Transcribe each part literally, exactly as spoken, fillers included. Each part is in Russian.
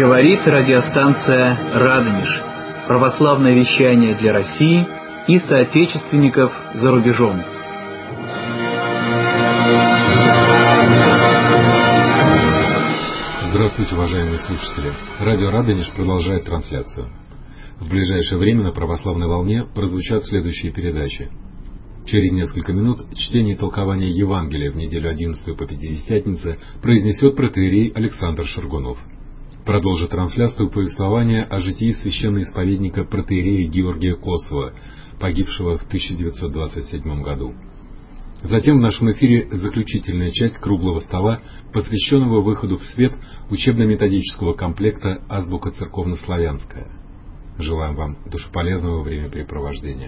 Говорит радиостанция «Радонеж». Православное вещание для России и соотечественников за рубежом. Здравствуйте, уважаемые слушатели. Радио «Радонеж» продолжает трансляцию. В ближайшее время на православной волне прозвучат следующие передачи. Через несколько минут чтение и толкование Евангелия в неделю одиннадцатую по Пятидесятнице произнесет протоиерей Александр Шаргунов. Продолжит трансляцию повествования о житии священноисповедника протоиерея Георгия Косова, погибшего в тысяча девятьсот двадцать седьмом году. Затем в нашем эфире заключительная часть круглого стола, посвященного выходу в свет учебно-методического комплекта «Азбука церковно-славянская». Желаем вам душеполезного времяпрепровождения.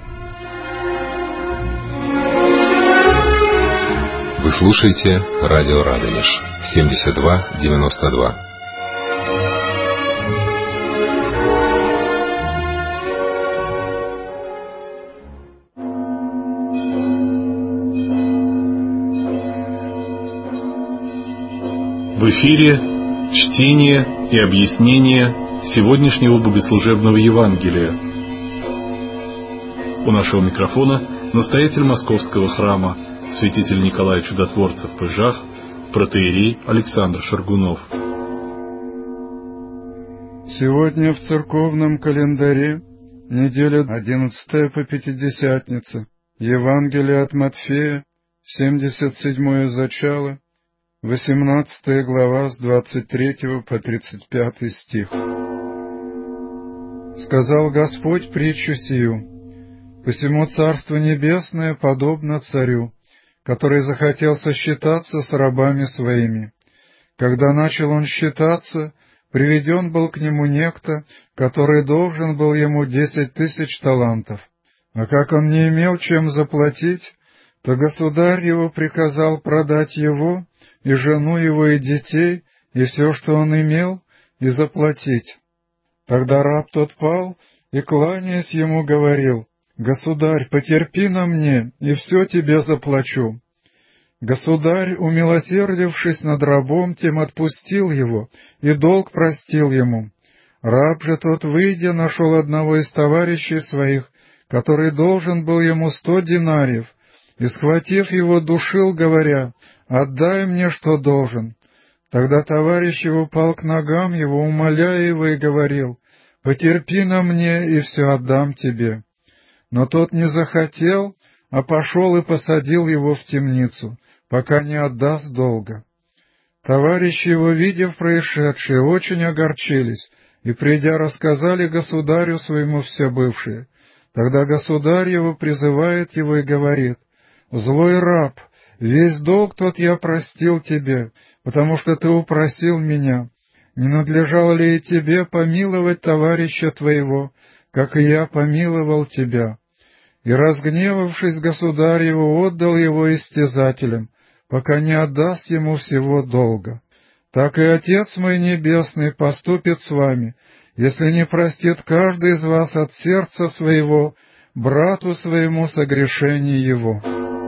Вы слушаете радио «Радонеж» семьдесят два девяносто два. В эфире чтение и объяснение сегодняшнего богослужебного Евангелия. У нашего микрофона настоятель Московского храма, святитель Николай Чудотворцев Пыжах, протоиерей Александр Шаргунов. Сегодня в церковном календаре неделя одиннадцатая по Пятидесятнице. Евангелие от Матфея, семьдесят седьмое зачало, восемнадцатая глава с двадцать третьего по тридцать пятый стих. Сказал Господь притчу сию: «Посему Царство Небесное подобно царю, который захотел сосчитаться с рабами своими. Когда начал он считаться, приведен был к нему некто, который должен был ему десять тысяч талантов. А как он не имел чем заплатить, то государь его приказал продать его, и жену его, и детей, и все, что он имел, и заплатить. Тогда раб тот пал и, кланяясь ему, говорил: «Государь, потерпи на мне, и все тебе заплачу». Государь, умилосердившись над рабом тем, отпустил его, и долг простил ему. Раб же тот, выйдя, нашел одного из товарищей своих, который должен был ему сто динариев, и, схватив его, душил, говоря: «Отдай мне, что должен». Тогда товарищ его пал к ногам его, умоляя его, и говорил: «Потерпи на мне, и все отдам тебе». Но тот не захотел, а пошел и посадил его в темницу, пока не отдаст долга. Товарищи его, видев происшедшее, очень огорчились, и, придя, рассказали государю своему все бывшее. Тогда государь его призывает его и говорит: «Злой раб, весь долг тот я простил тебе, потому что ты упросил меня. Не надлежало ли и тебе помиловать товарища твоего, как и я помиловал тебя?» И, разгневавшись, государь его отдал его истязателям, пока не отдаст ему всего долга. Так и Отец мой Небесный поступит с вами, если не простит каждый из вас от сердца своего брату своему согрешение его».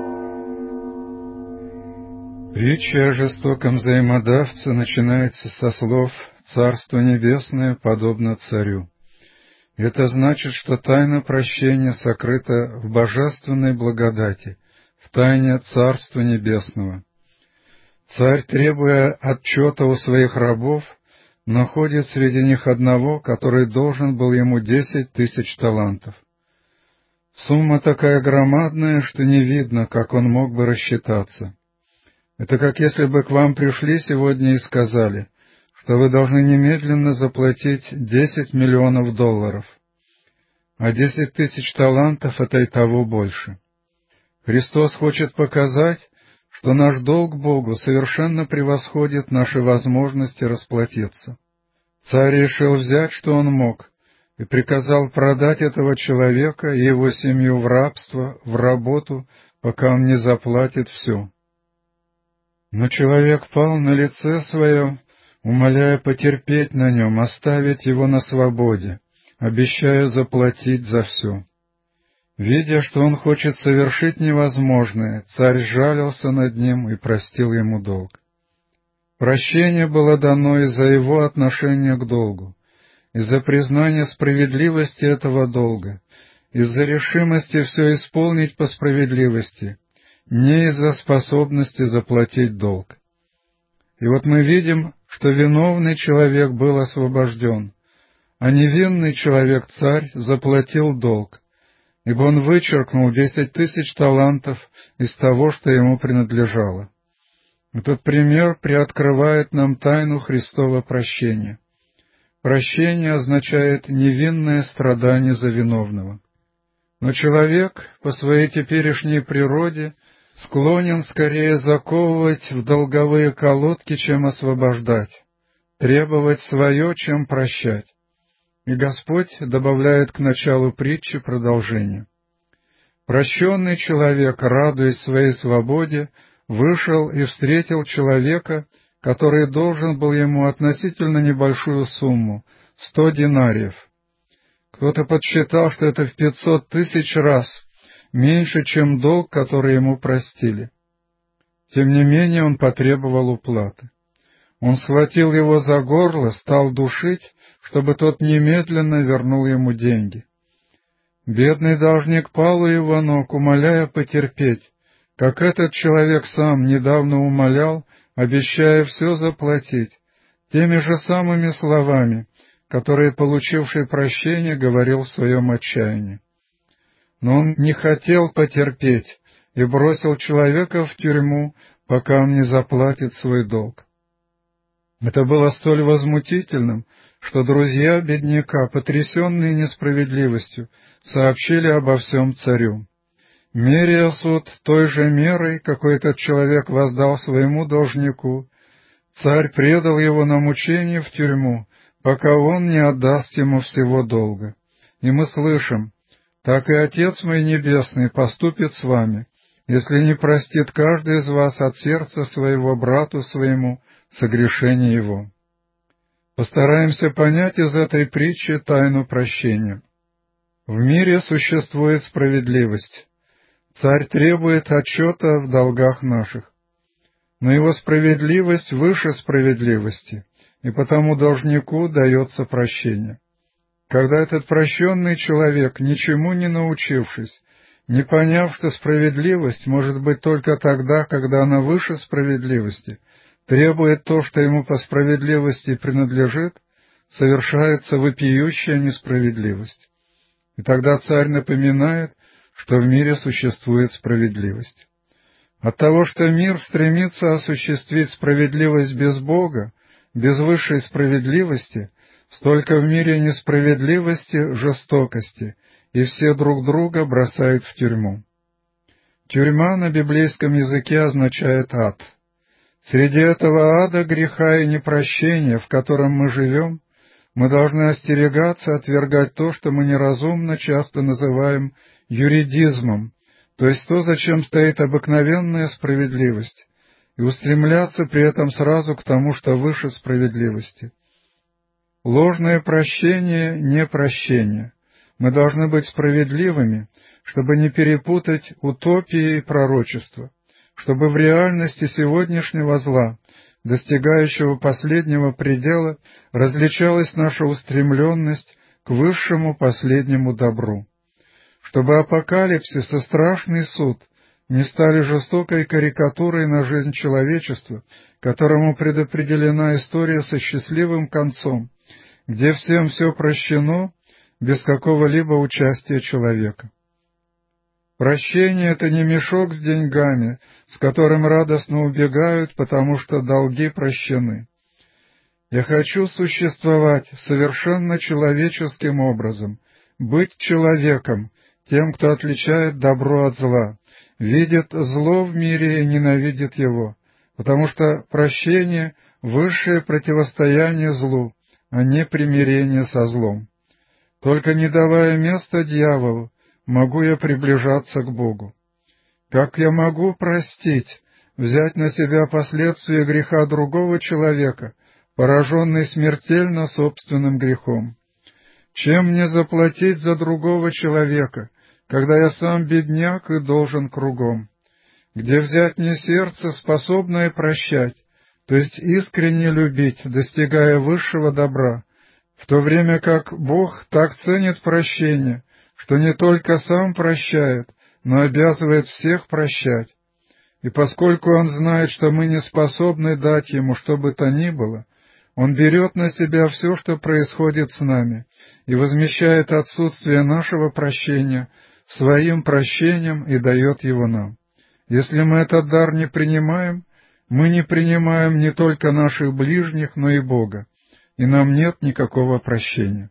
Притча о жестоком взаимодавце начинается со слов «Царство Небесное подобно царю». Это значит, что тайна прощения сокрыта в божественной благодати, в тайне Царства Небесного. Царь, требуя отчета у своих рабов, находит среди них одного, который должен был ему десять тысяч талантов. Сумма такая громадная, что не видно, как он мог бы рассчитаться. Это как если бы к вам пришли сегодня и сказали, что вы должны немедленно заплатить десять миллионов долларов, а десять тысяч талантов — это и того больше. Христос хочет показать, что наш долг Богу совершенно превосходит наши возможности расплатиться. Царь решил взять, что он мог, и приказал продать этого человека и его семью в рабство, в работу, пока он не заплатит все. Но человек пал на лице свое, умоляя потерпеть на нем, оставить его на свободе, обещая заплатить за все. Видя, что он хочет совершить невозможное, царь жалился над ним и простил ему долг. Прощение было дано из-за его отношения к долгу, из-за признания справедливости этого долга, из-за решимости все исполнить по справедливости, не из-за способности заплатить долг. И вот мы видим, что виновный человек был освобожден, а невинный человек, царь, заплатил долг, ибо он вычеркнул десять тысяч талантов из того, что ему принадлежало. Этот пример приоткрывает нам тайну Христова прощения. Прощение означает невинное страдание за виновного. Но человек по своей теперешней природе склонен скорее заковывать в долговые колодки, чем освобождать, требовать свое, чем прощать. И Господь добавляет к началу притчи продолжение. Прощенный человек, радуясь своей свободе, вышел и встретил человека, который должен был ему относительно небольшую сумму — сто динариев. Кто-то подсчитал, что это в пятьсот тысяч раз меньше, чем долг, который ему простили. Тем не менее он потребовал уплаты. Он схватил его за горло, стал душить, чтобы тот немедленно вернул ему деньги. Бедный должник пал у его ног, умоляя потерпеть, как этот человек сам недавно умолял, обещая все заплатить, теми же самыми словами, которые получивший прощение говорил в своем отчаянии. Но он не хотел потерпеть и бросил человека в тюрьму, пока он не заплатит свой долг. Это было столь возмутительным, что друзья бедняка, потрясенные несправедливостью, сообщили обо всем царю. Меряя суд той же мерой, какой этот человек воздал своему должнику, царь предал его на мучение в тюрьму, пока он не отдаст ему всего долга. И мы слышим: «Так и Отец мой Небесный поступит с вами, если не простит каждый из вас от сердца своего брату своему согрешение его». Постараемся понять из этой притчи тайну прощения. В мире существует справедливость. Царь требует отчета в долгах наших. Но его справедливость выше справедливости, и потому должнику дается прощение. Когда этот прощенный человек, ничему не научившись, не поняв, что справедливость может быть только тогда, когда она выше справедливости, требует то, что ему по справедливости принадлежит, совершается вопиющая несправедливость. И тогда царь напоминает, что в мире существует справедливость. От того, что мир стремится осуществить справедливость без Бога, без высшей справедливости, столько в мире несправедливости, жестокости, и все друг друга бросают в тюрьму. Тюрьма на библейском языке означает ад. Среди этого ада греха и непрощения, в котором мы живем, мы должны остерегаться отвергать то, что мы неразумно часто называем юридизмом, то есть то, зачем стоит обыкновенная справедливость, и устремляться при этом сразу к тому, что выше справедливости. Ложное прощение — не прощение. Мы должны быть справедливыми, чтобы не перепутать утопии и пророчество, чтобы в реальности сегодняшнего зла, достигающего последнего предела, различалась наша устремленность к высшему последнему добру, чтобы апокалипсис и страшный суд не стали жестокой карикатурой на жизнь человечества, которому предопределена история со счастливым концом, где всем все прощено без какого-либо участия человека. Прощение — это не мешок с деньгами, с которым радостно убегают, потому что долги прощены. Я хочу существовать совершенно человеческим образом, быть человеком, тем, кто отличает добро от зла, видит зло в мире и ненавидит его, потому что прощение — высшее противостояние злу, а не примирение со злом. Только не давая места дьяволу, могу я приближаться к Богу. Как я могу простить, взять на себя последствия греха другого человека, пораженный смертельно собственным грехом? Чем мне заплатить за другого человека, когда я сам бедняк и должен кругом? Где взять мне сердце, способное прощать, то есть искренне любить, достигая высшего добра, в то время как Бог так ценит прощение, что не только Сам прощает, но обязывает всех прощать. И поскольку Он знает, что мы не способны дать Ему что бы то ни было, Он берет на себя все, что происходит с нами, и возмещает отсутствие нашего прощения Своим прощением и дает его нам. Если мы этот дар не принимаем, мы не принимаем не только наших ближних, но и Бога, и нам нет никакого прощения.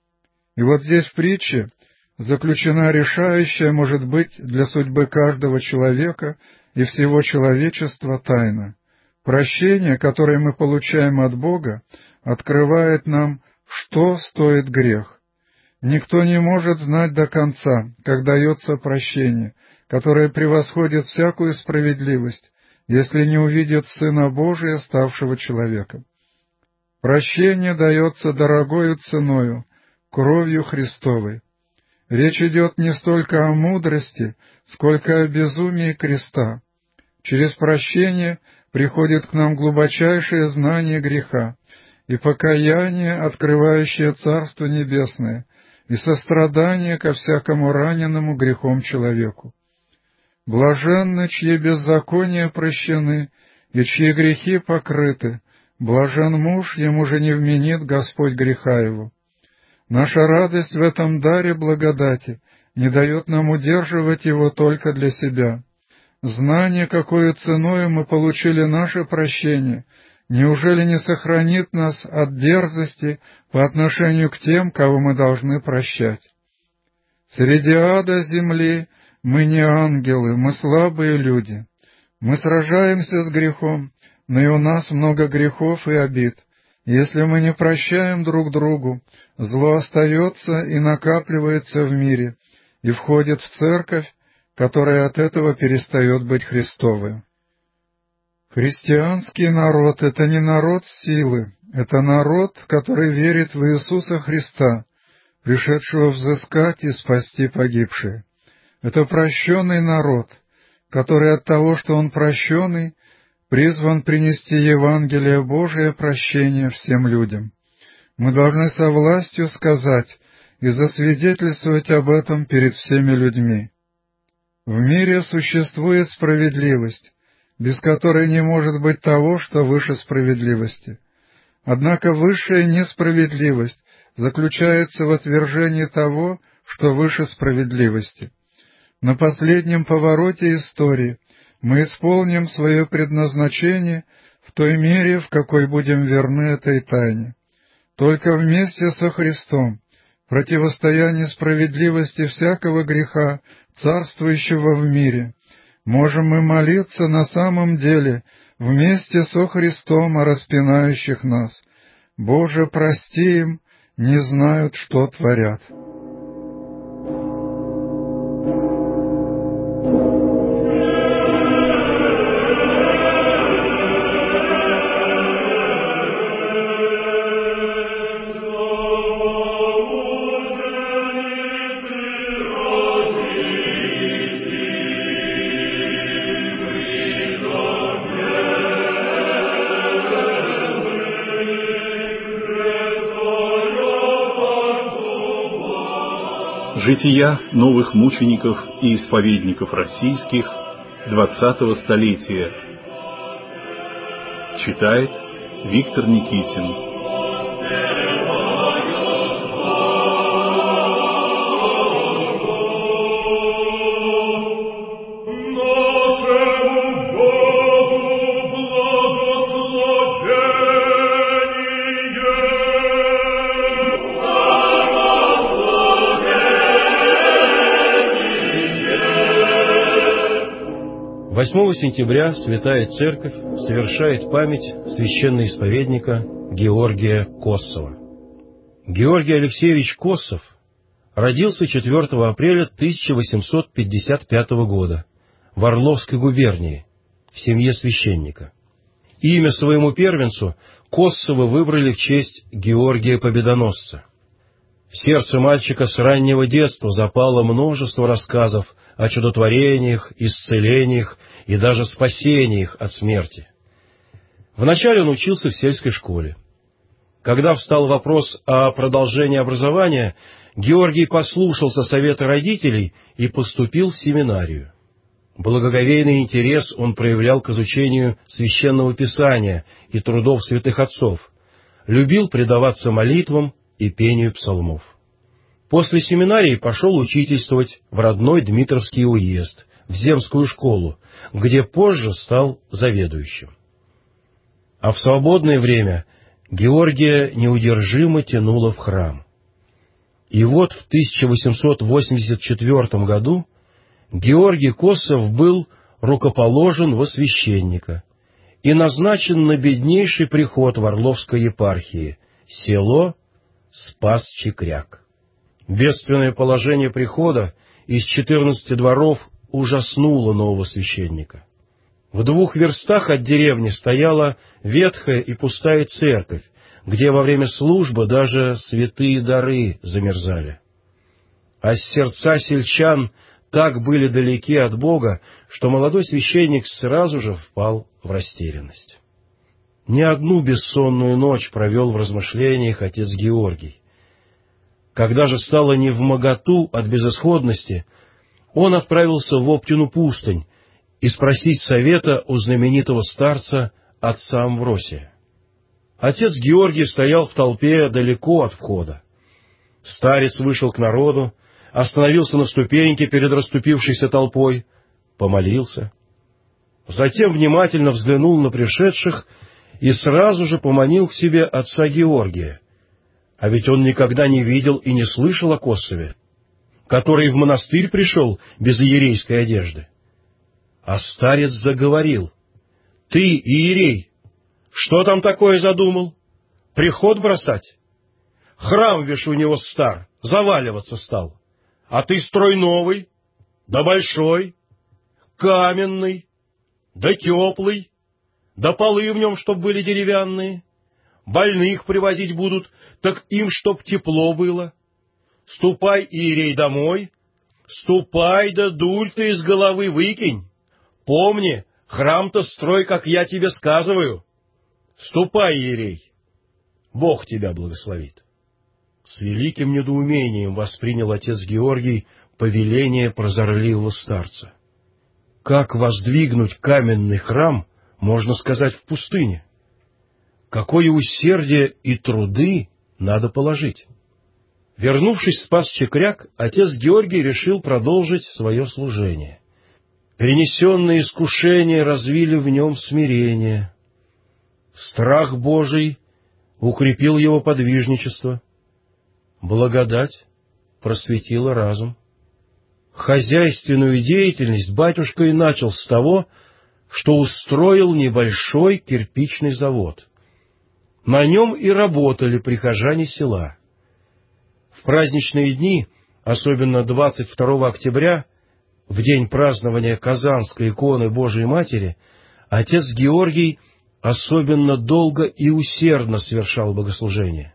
И вот здесь в притче заключена решающая, может быть, для судьбы каждого человека и всего человечества тайна. Прощение, которое мы получаем от Бога, открывает нам, что стоит грех. Никто не может знать до конца, как дается прощение, которое превосходит всякую справедливость, если не увидит Сына Божия, ставшего человеком. Прощение дается дорогою ценою, кровью Христовой. Речь идет не столько о мудрости, сколько о безумии креста. Через прощение приходит к нам глубочайшее знание греха и покаяние, открывающее Царство Небесное, и сострадание ко всякому раненому грехом человеку. Блаженны, чьи беззакония прощены, и чьи грехи покрыты, блажен муж, ему же не вменит Господь греха его. Наша радость в этом даре благодати не дает нам удерживать его только для себя. Знание, какой ценою мы получили наше прощение, неужели не сохранит нас от дерзости по отношению к тем, кого мы должны прощать? Среди ада земли мы не ангелы, мы слабые люди. Мы сражаемся с грехом, но и у нас много грехов и обид. Если мы не прощаем друг другу, зло остается и накапливается в мире, и входит в церковь, которая от этого перестает быть Христовой. Христианский народ — это не народ силы, это народ, который верит в Иисуса Христа, пришедшего взыскать и спасти погибшие. Это прощенный народ, который от того, что он прощенный, призван принести Евангелие Божие прощение всем людям. Мы должны со властью сказать и засвидетельствовать об этом перед всеми людьми. В мире существует справедливость, без которой не может быть того, что выше справедливости. Однако высшая несправедливость заключается в отвержении того, что выше справедливости. На последнем повороте истории мы исполним свое предназначение в той мере, в какой будем верны этой тайне. Только вместе со Христом, противостоя несправедливости всякого греха, царствующего в мире, можем мы молиться на самом деле вместе со Христом о распинающих нас. Боже, прости им, не знают, что творят. Жития новых мучеников и исповедников российских двадцатого столетия. Читает Виктор Никитин. восьмого сентября Святая Церковь совершает память священноисповедника Георгия Коссова. Георгий Алексеевич Коссов родился четвёртого апреля тысяча восемьсот пятьдесят пятого года в Орловской губернии в семье священника. Имя своему первенцу Коссовы выбрали в честь Георгия Победоносца. В сердце мальчика с раннего детства запало множество рассказов о чудотворениях, исцелениях и даже спасениях от смерти. Вначале он учился в сельской школе. Когда встал вопрос о продолжении образования, Георгий послушался совета родителей и поступил в семинарию. Благоговейный интерес он проявлял к изучению Священного Писания и трудов святых отцов, любил предаваться молитвам и пению псалмов. После семинарии пошел учительствовать в родной Дмитровский уезд, в земскую школу, где позже стал заведующим. А в свободное время Георгия неудержимо тянуло в храм. И вот в тысяча восемьсот восемьдесят четвёртом году Георгий Коссов был рукоположен во священника и назначен на беднейший приход в Орловской епархии, село Спас-Чикряк. Бедственное положение прихода из четырнадцати дворов ужаснуло нового священника. В двух верстах от деревни стояла ветхая и пустая церковь, где во время службы даже святые дары замерзали. А сердца сельчан так были далеки от Бога, что молодой священник сразу же впал в растерянность. Не одну бессонную ночь провел в размышлениях отец Георгий. Когда же стало невмоготу от безысходности, он отправился в Оптину пустынь и спросить совета у знаменитого старца отца Амвросия. Отец Георгий стоял в толпе далеко от входа. Старец вышел к народу, остановился на ступеньке перед расступившейся толпой, помолился. Затем внимательно взглянул на пришедших и сразу же поманил к себе отца Георгия. А ведь он никогда не видел и не слышал о Коссове, который в монастырь пришел без иерейской одежды. А старец заговорил: «Ты, иерей, что там такое задумал? Приход бросать? Храм, вишь, у него стар, заваливаться стал. А ты строй новый, да большой, каменный, да теплый, да полы в нем, чтоб были деревянные. Больных привозить будут, так им чтоб тепло было. Ступай, иерей, домой, ступай, да дуль ты из головы выкинь. Помни, храм-то строй, как я тебе сказываю. Ступай, иерей, Бог тебя благословит». С великим недоумением воспринял отец Георгий повеление прозорливого старца. Как воздвигнуть каменный храм, можно сказать, в пустыне? Какое усердие и труды надо положить? Вернувшись в Спас-Чикряк, отец Георгий решил продолжить свое служение. Перенесенные искушения развили в нем смирение. Страх Божий укрепил его подвижничество. Благодать просветила разум. Хозяйственную деятельность батюшка и начал с того, что устроил небольшой кирпичный завод. На нем и работали прихожане села. В праздничные дни, особенно двадцать второго октября, в день празднования Казанской иконы Божией Матери, отец Георгий особенно долго и усердно совершал богослужение.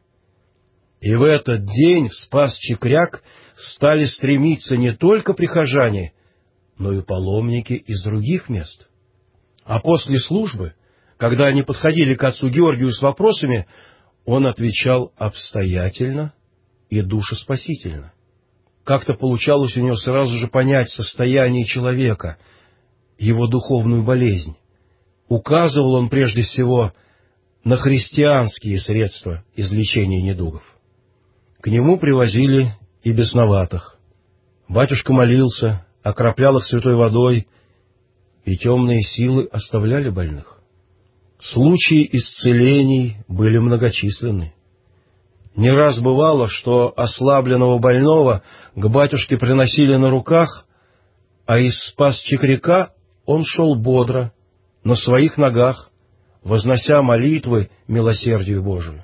И в этот день в Спас-Чикряк стали стремиться не только прихожане, но и паломники из других мест. А после службы, когда они подходили к отцу Георгию с вопросами, он отвечал обстоятельно и душеспасительно. Как-то получалось у него сразу же понять состояние человека, его духовную болезнь. Указывал он прежде всего на христианские средства излечения недугов. К нему привозили и бесноватых. Батюшка молился, окроплял их святой водой, и темные силы оставляли больных. Случаи исцелений были многочисленны. Не раз бывало, что ослабленного больного к батюшке приносили на руках, а из Спас-Чикряка он шел бодро, на своих ногах, вознося молитвы милосердию Божию.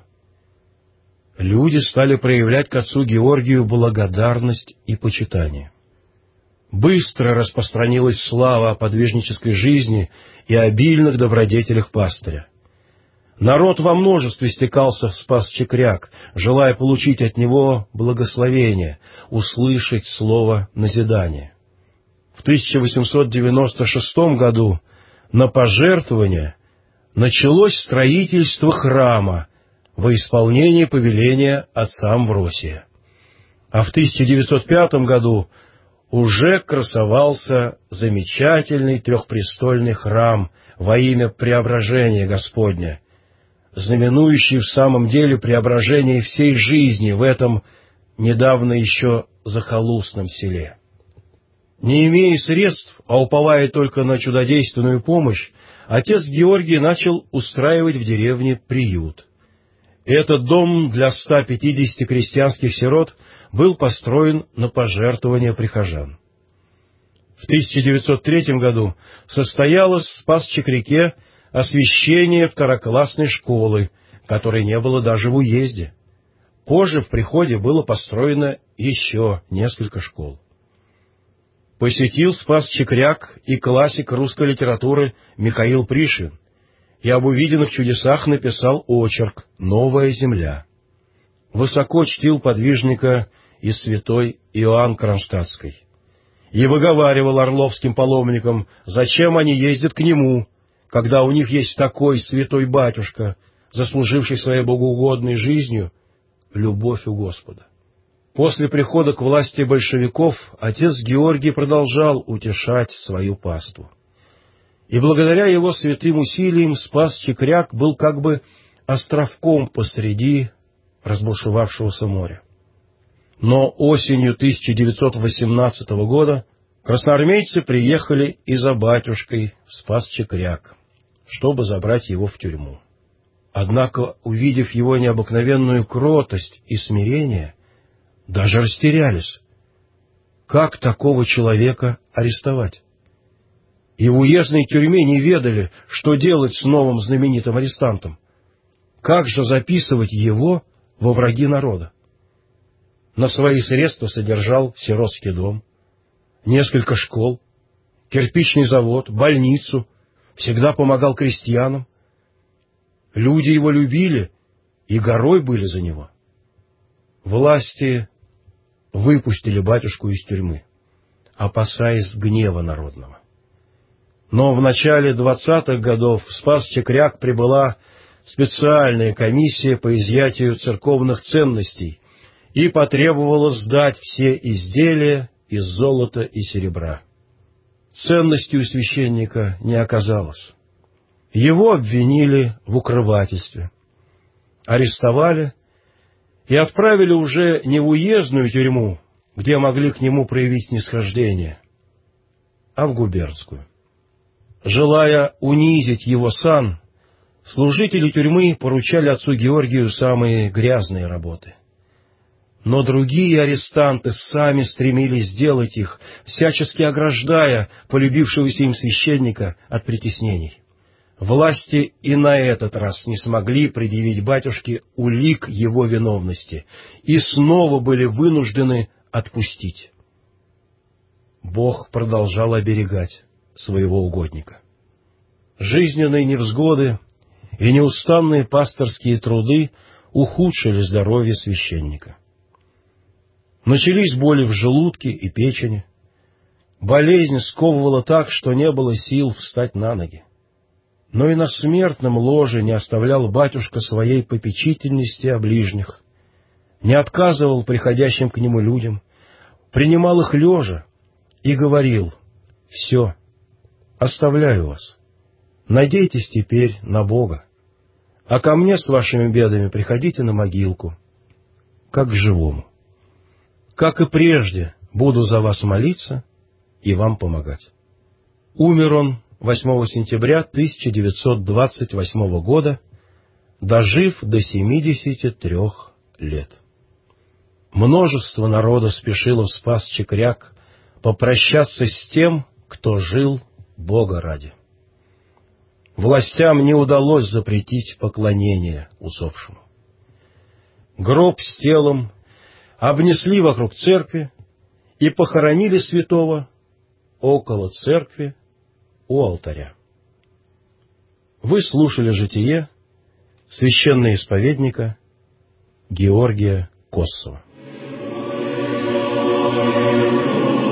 Люди стали проявлять к отцу Георгию благодарность и почитание. Быстро распространилась слава о подвижнической жизни и обильных добродетелях пастыря. Народ во множестве стекался в Спас-Чикряк, желая получить от него благословение, услышать слово назидания. В тысяча восемьсот девяносто шестом году на пожертвования началось строительство храма во исполнение повеления отца Амвросия. А в тысяча девятьсот пятом году уже красовался замечательный трехпрестольный храм во имя Преображения Господня, знаменующий в самом деле преображение всей жизни в этом недавно еще захолустном селе. Не имея средств, а уповая только на чудодейственную помощь, отец Георгий начал устраивать в деревне приют. Этот дом для ста пятидесяти крестьянских сирот был построен на пожертвования прихожан. В тысяча девятьсот третьем году состоялось в Спас-Чекряке освящение второклассной школы, которой не было даже в уезде. Позже в приходе было построено еще несколько школ. Посетил Спас-Чекряк и классик русской литературы Михаил Пришвин, и об увиденных чудесах написал очерк «Новая земля». Высоко чтил подвижника и святой Иоанн Кронштадтский и выговаривал орловским паломникам, зачем они ездят к нему, когда у них есть такой святой батюшка, заслуживший своей богоугодной жизнью любовь у Господа. После прихода к власти большевиков отец Георгий продолжал утешать свою паству. И благодаря его святым усилиям Спас-Чекряк был как бы островком посреди разбушевавшегося моря. Но осенью тысяча девятьсот восемнадцатого года красноармейцы приехали и за батюшкой в Спас-Чекряк, чтобы забрать его в тюрьму. Однако, увидев его необыкновенную кротость и смирение, даже растерялись. Как такого человека арестовать? И в уездной тюрьме не ведали, что делать с новым знаменитым арестантом. Как же записывать его во враги народа? На свои средства содержал сиротский дом, несколько школ, кирпичный завод, больницу, всегда помогал крестьянам. Люди его любили и горой были за него. Власти выпустили батюшку из тюрьмы, опасаясь гнева народного. Но в начале двадцатых годов в Спас-Чекряк прибыла специальная комиссия по изъятию церковных ценностей и потребовала сдать все изделия из золота и серебра. Ценностей у священника не оказалось. Его обвинили в укрывательстве, арестовали и отправили уже не в уездную тюрьму, где могли к нему проявить снисхождение, а в губернскую. Желая унизить его сан, служители тюрьмы поручали отцу Георгию самые грязные работы. Но другие арестанты сами стремились сделать их, всячески ограждая полюбившегося им священника от притеснений. Власти и на этот раз не смогли предъявить батюшке улик его виновности и снова были вынуждены отпустить. Бог продолжал оберегать своего угодника. Жизненные невзгоды и неустанные пасторские труды ухудшили здоровье священника. Начались боли в желудке и печени. Болезнь сковывала так, что не было сил встать на ноги. Но и на смертном ложе не оставлял батюшка своей попечительности о ближних, не отказывал приходящим к нему людям, принимал их лежа и говорил: «Все, оставляю вас, надейтесь теперь на Бога, а ко мне с вашими бедами приходите на могилку, как к живому. Как и прежде, буду за вас молиться и вам помогать». Умер он восьмого сентября тысяча девятьсот двадцать восьмого года, дожив до семидесяти трех лет. Множество народа спешило в Спас-Чекряк попрощаться с тем, кто жил Бога ради. Властям не удалось запретить поклонение усопшему. Гроб с телом обнесли вокруг церкви и похоронили святого около церкви у алтаря. Вы слушали житие священного исповедника Георгия Коссова.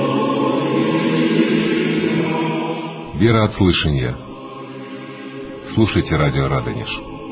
Вера от слышания. Слушайте радио Радонеж.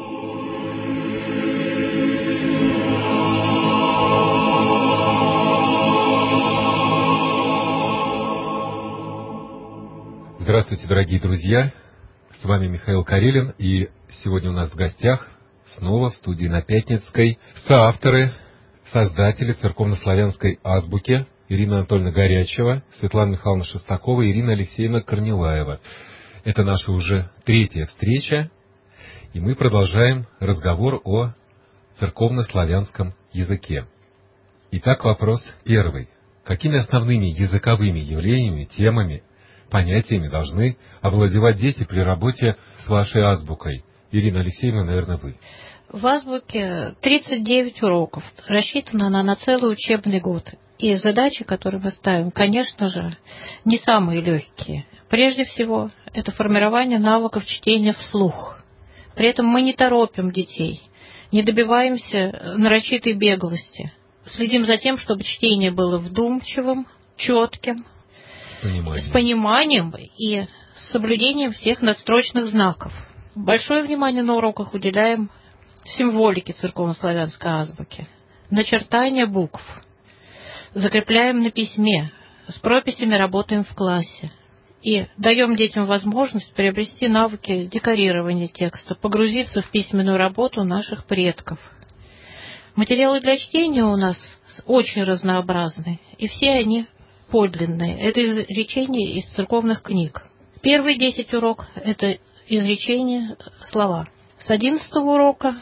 Здравствуйте, дорогие друзья! С вами Михаил Карелин, и сегодня у нас в гостях снова в студии на Пятницкой соавторы, создатели церковнославянской азбуки Ирина Анатольевна Горячева, Светлана Михайловна Шестакова и Ирина Алексеевна Корнилаева. Это наша уже третья встреча, и мы продолжаем разговор о церковнославянском языке. Итак, вопрос первый. Какими основными языковыми явлениями, темами, понятиями должны овладевать дети при работе с вашей азбукой? Ирина Алексеевна, наверное, вы. В азбуке тридцать девять уроков. Рассчитана она на целый учебный год. И задачи, которые мы ставим, конечно же, не самые легкие. Прежде всего, это формирование навыков чтения вслух. При этом мы не торопим детей, не добиваемся нарочитой беглости. Следим за тем, чтобы чтение было вдумчивым, четким, Понимание. с пониманием и с соблюдением всех надстрочных знаков. Большое внимание на уроках уделяем символике церковнославянской азбуки, начертание букв, закрепляем на письме, с прописями работаем в классе и даем детям возможность приобрести навыки декорирования текста, погрузиться в письменную работу наших предков. Материалы для чтения у нас очень разнообразны, и все они подлинные. Это изречения из церковных книг. Первые десять уроков – это изречения, слова. С одиннадцатого урока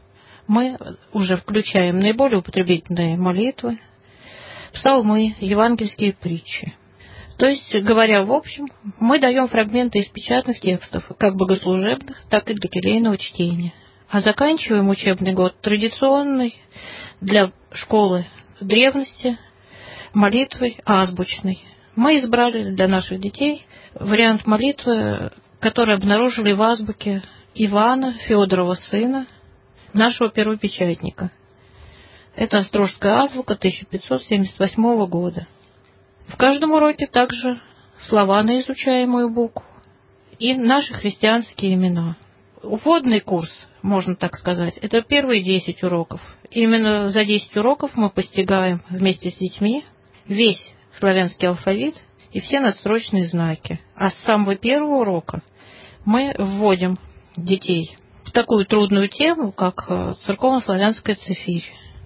мы уже включаем наиболее употребительные молитвы, псалмы, евангельские притчи. То есть, говоря в общем, мы даем фрагменты из печатных текстов, как богослужебных, так и для келейного чтения. А заканчиваем учебный год традиционной для школы древности молитвой азбучной. Мы избрали для наших детей вариант молитвы, который обнаружили в азбуке Ивана, Федорова сына, нашего первопечатника. Это Острожская азбука тысяча пятьсот семьдесят восьмого года. В каждом уроке также слова на изучаемую букву и наши христианские имена. Вводный курс, можно так сказать, это первые десять уроков. Именно за десять уроков мы постигаем вместе с детьми весь славянский алфавит и все надстрочные знаки. А с самого первого урока мы вводим детей в такую трудную тему, как церковнославянская цифирь.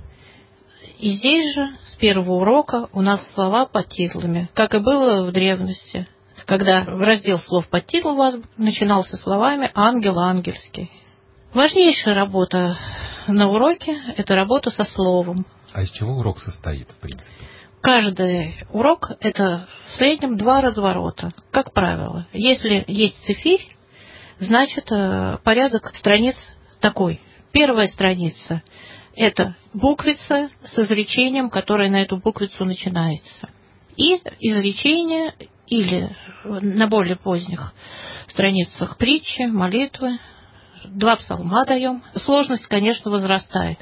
И здесь же с первого урока у нас слова под титлами, как и было в древности, когда раздел слов под титул у вас начинался словами «ангел ангельский». Важнейшая работа на уроке – это работа со словом. А из чего урок состоит, в принципе? Каждый урок – это в среднем два разворота, как правило. Если есть цифирь, значит порядок страниц такой. Первая страница – это буквица с изречением, которое на эту буквицу начинается. И изречение или на более поздних страницах притчи, молитвы, два псалма даем. Сложность, конечно, возрастает.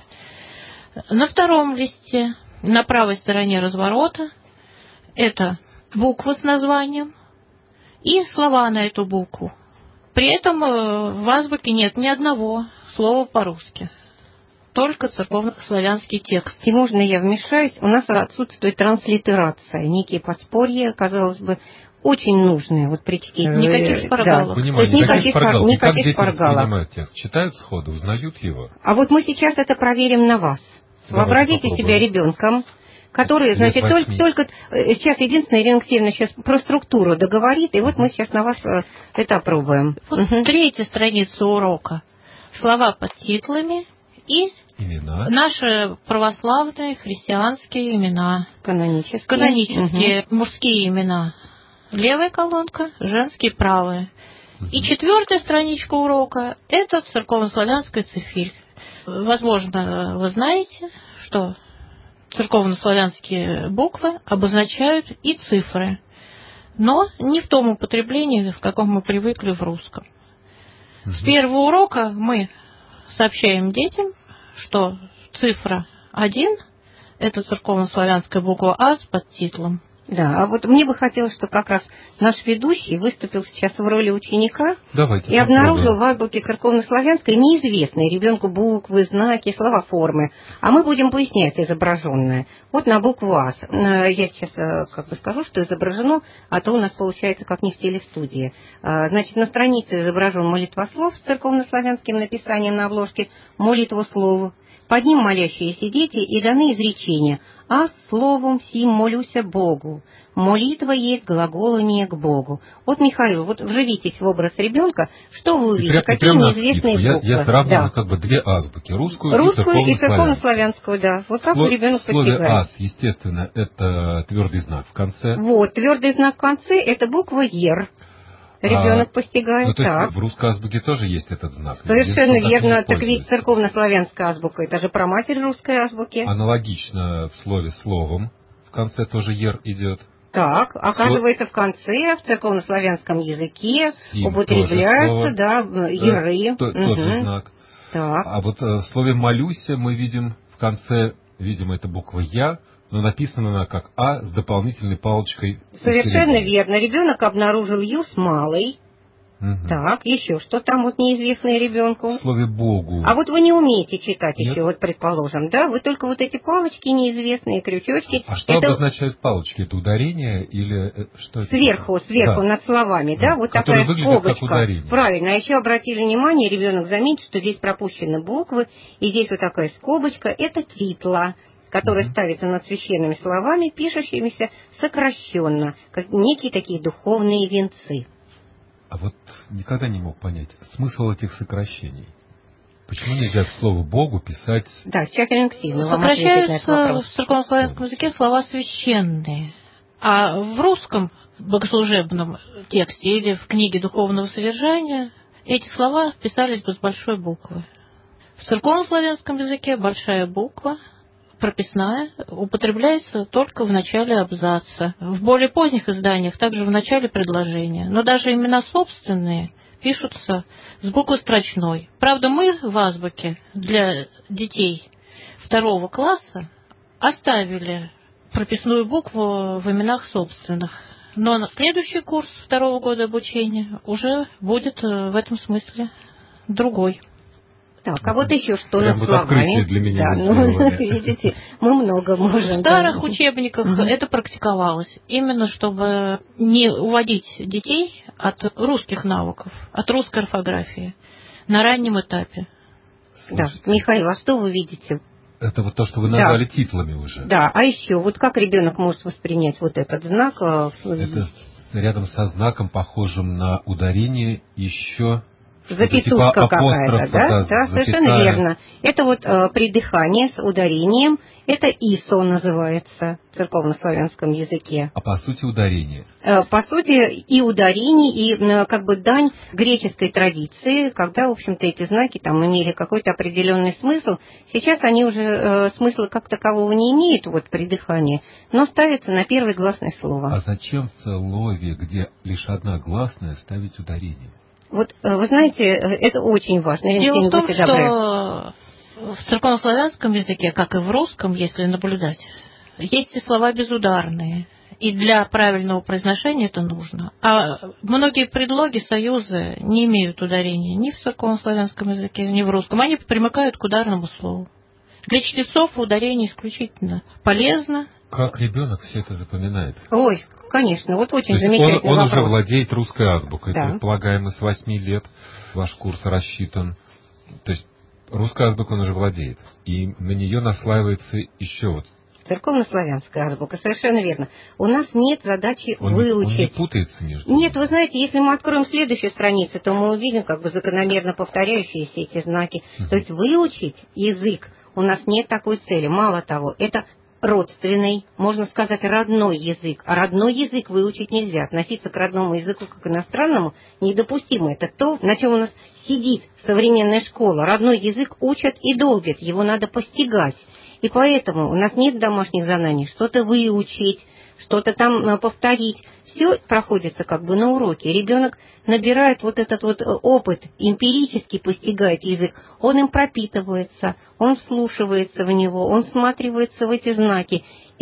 На втором листе, на правой стороне разворота, это буквы с названием и слова на эту букву. При этом в азбуке нет ни одного слова по-русски. Только церковнославянский текст. И можно я вмешаюсь? У нас отсутствует транслитерация, некие подспорья, казалось бы, очень нужные вот при чтении. Никаких шпаргалок. Да. Понимаю, никаких, никаких шпаргалок. никаких Как дети шпаргалок. воспринимают текст? Читают сходу, узнают его? А вот мы сейчас это проверим на вас. Давайте Вообразите попробуем. себя ребенком, который, Лет значит, только, восьми. только сейчас единственное, Ирина Алексеевна сейчас про структуру договорит, и вот мы сейчас на вас это опробуем. Вот Угу. третья страница урока. Слова под титлами и Имена. наши православные христианские имена. Канонические. Канонические Угу. мужские имена. Левая колонка, женские правая. Угу. И четвертая страничка урока – это церковнославянская цифирь. Возможно, вы знаете, что церковнославянские буквы обозначают и цифры, но не в том употреблении, в каком мы привыкли в русском. Угу. С первого урока мы сообщаем детям, что цифра один – это церковнославянская буква А с подтитлом, Да, а вот мне бы хотелось, чтобы как раз наш ведущий выступил сейчас в роли ученика. Давайте и обнаружил попробуем. в азбуке церковно-славянской неизвестные ребенку буквы, знаки, слова, формы. А мы будем пояснять изображенное. Вот на букву А. Я сейчас как бы скажу, что изображено, а то у нас получается как не в телестудии. Значит, на странице изображен молитвослов с церковно-славянским написанием на обложке «Молитвослову». Под ним молящиеся дети и даны изречения: «А словом сим молюся Богу». Молитва есть глаголание к Богу. Вот, Михаил, вот вживитесь в образ ребенка, что вы увидите, прям, какие неизвестные я, буквы. я сравниваю да. как бы две азбуки, русскую, русскую и и церковно-славянскую, да. Вот как Сло, ребенок в слове постигает. ас, естественно, это твердый знак в конце. Вот, твердый знак в конце — это буква Ер. Ребенок а, постигает. Ну, то есть так. в русской азбуке тоже есть этот знак. Совершенно верно. Так ведь церковно-славянская азбука — это же праматерь русской азбуки. Аналогично в слове словом в конце тоже ер идет. Так, оказывается, в конце, в церковно-славянском языке Сим употребляются, да, еры. То, угу. Тот же знак. Так. А вот в слове молюся мы видим в конце, видимо, это буква Я, но написана она как А с дополнительной палочкой. Совершенно верно. Ребенок обнаружил Ю с малой. Угу. Так, еще что там вот неизвестное ребенку? В слове Богу. А вот вы не умеете читать Нет? еще, вот предположим, да? Вы только вот эти палочки неизвестные, крючочки. А что это... обозначают палочки? Это ударение или что это? Сверху, сверху, да. Над словами, да? да? Вот которые такая скобочка. Как ударение. Правильно. А еще обратили внимание, ребенок заметит, что здесь пропущены буквы, и здесь вот такая скобочка. Это титла, которая mm-hmm. ставится над священными словами, пишущимися сокращенно, как некие такие духовные венцы. А вот никогда не мог понять смысл этих сокращений. Почему нельзя к слову Богу писать... Да, сейчас Алексей, мы вам ответим на этот вопрос. В церковно-славянском языке слова священные. А в русском богослужебном тексте или в книге духовного содержания эти слова писались бы с большой буквы. В церковно-славянском языке большая буква, прописная, употребляется только в начале абзаца. В более поздних изданиях также в начале предложения. Но даже имена собственные пишутся с буквы строчной. Правда, мы в азбуке для детей второго класса оставили прописную букву в именах собственных. Но на следующий курс второго года обучения уже будет в этом смысле другой. Так, а вот еще что Прям над вот словами. Для меня да, ну, видите, мы много можем. В старых да. учебниках угу. это практиковалось. Именно чтобы не уводить детей от русских навыков, от русской орфографии на раннем этапе. Слушайте. Да, Михаил, а что вы видите? Это вот то, что вы назвали да. титлами уже. Да, а еще, вот как ребенок может воспринять вот этот знак? Это рядом со знаком, похожим на ударение, еще... Запятушка типа какая-то, да? Да, да совершенно верно. Это вот э, придыхание с ударением, это ИСО называется в церковно-славянском языке. А по сути ударение? Э, по сути и ударение, и э, как бы дань греческой традиции, когда, в общем-то, эти знаки там имели какой-то определенный смысл. Сейчас они уже э, смысла как такового не имеют, вот придыхание, но ставятся на первое гласное слово. А зачем в слове, где лишь одна гласная, ставить ударение? Вот, вы знаете, это очень важно. Дело в том, что в церковно-славянском языке, как и в русском, если наблюдать, есть и слова безударные. И для правильного произношения это нужно. А многие предлоги, союзы не имеют ударения ни в церковно-славянском языке, ни в русском. Они примыкают к ударному слову. Для чтецов ударение исключительно полезно. Как ребенок все это запоминает? Ой, конечно, вот очень То замечательный он, он вопрос. уже владеет русской азбукой, да. предполагаемо, с восьми лет ваш курс рассчитан. То есть русская азбука он уже владеет, и на нее наслаивается еще вот. Церковно-славянская азбука, совершенно верно. У нас нет задачи он выучить. Не, он не путается между ними. Нет, вы знаете, если мы откроем следующую страницу, то мы увидим как бы закономерно повторяющиеся эти знаки. Uh-huh. То есть выучить язык у нас нет такой цели. Мало того, это родственный, можно сказать, родной язык. А родной язык выучить нельзя. Относиться к родному языку как к иностранному недопустимо. Это то, на чем у нас сидит современная школа. Родной язык учат и долбят, его надо постигать. И поэтому у нас нет домашних заданий, что-то выучить, что-то там повторить. Все проходится как бы на уроке. Ребенок набирает вот этот вот опыт, эмпирически постигает язык. Он им пропитывается, он вслушивается в него, он всматривается в эти знаки.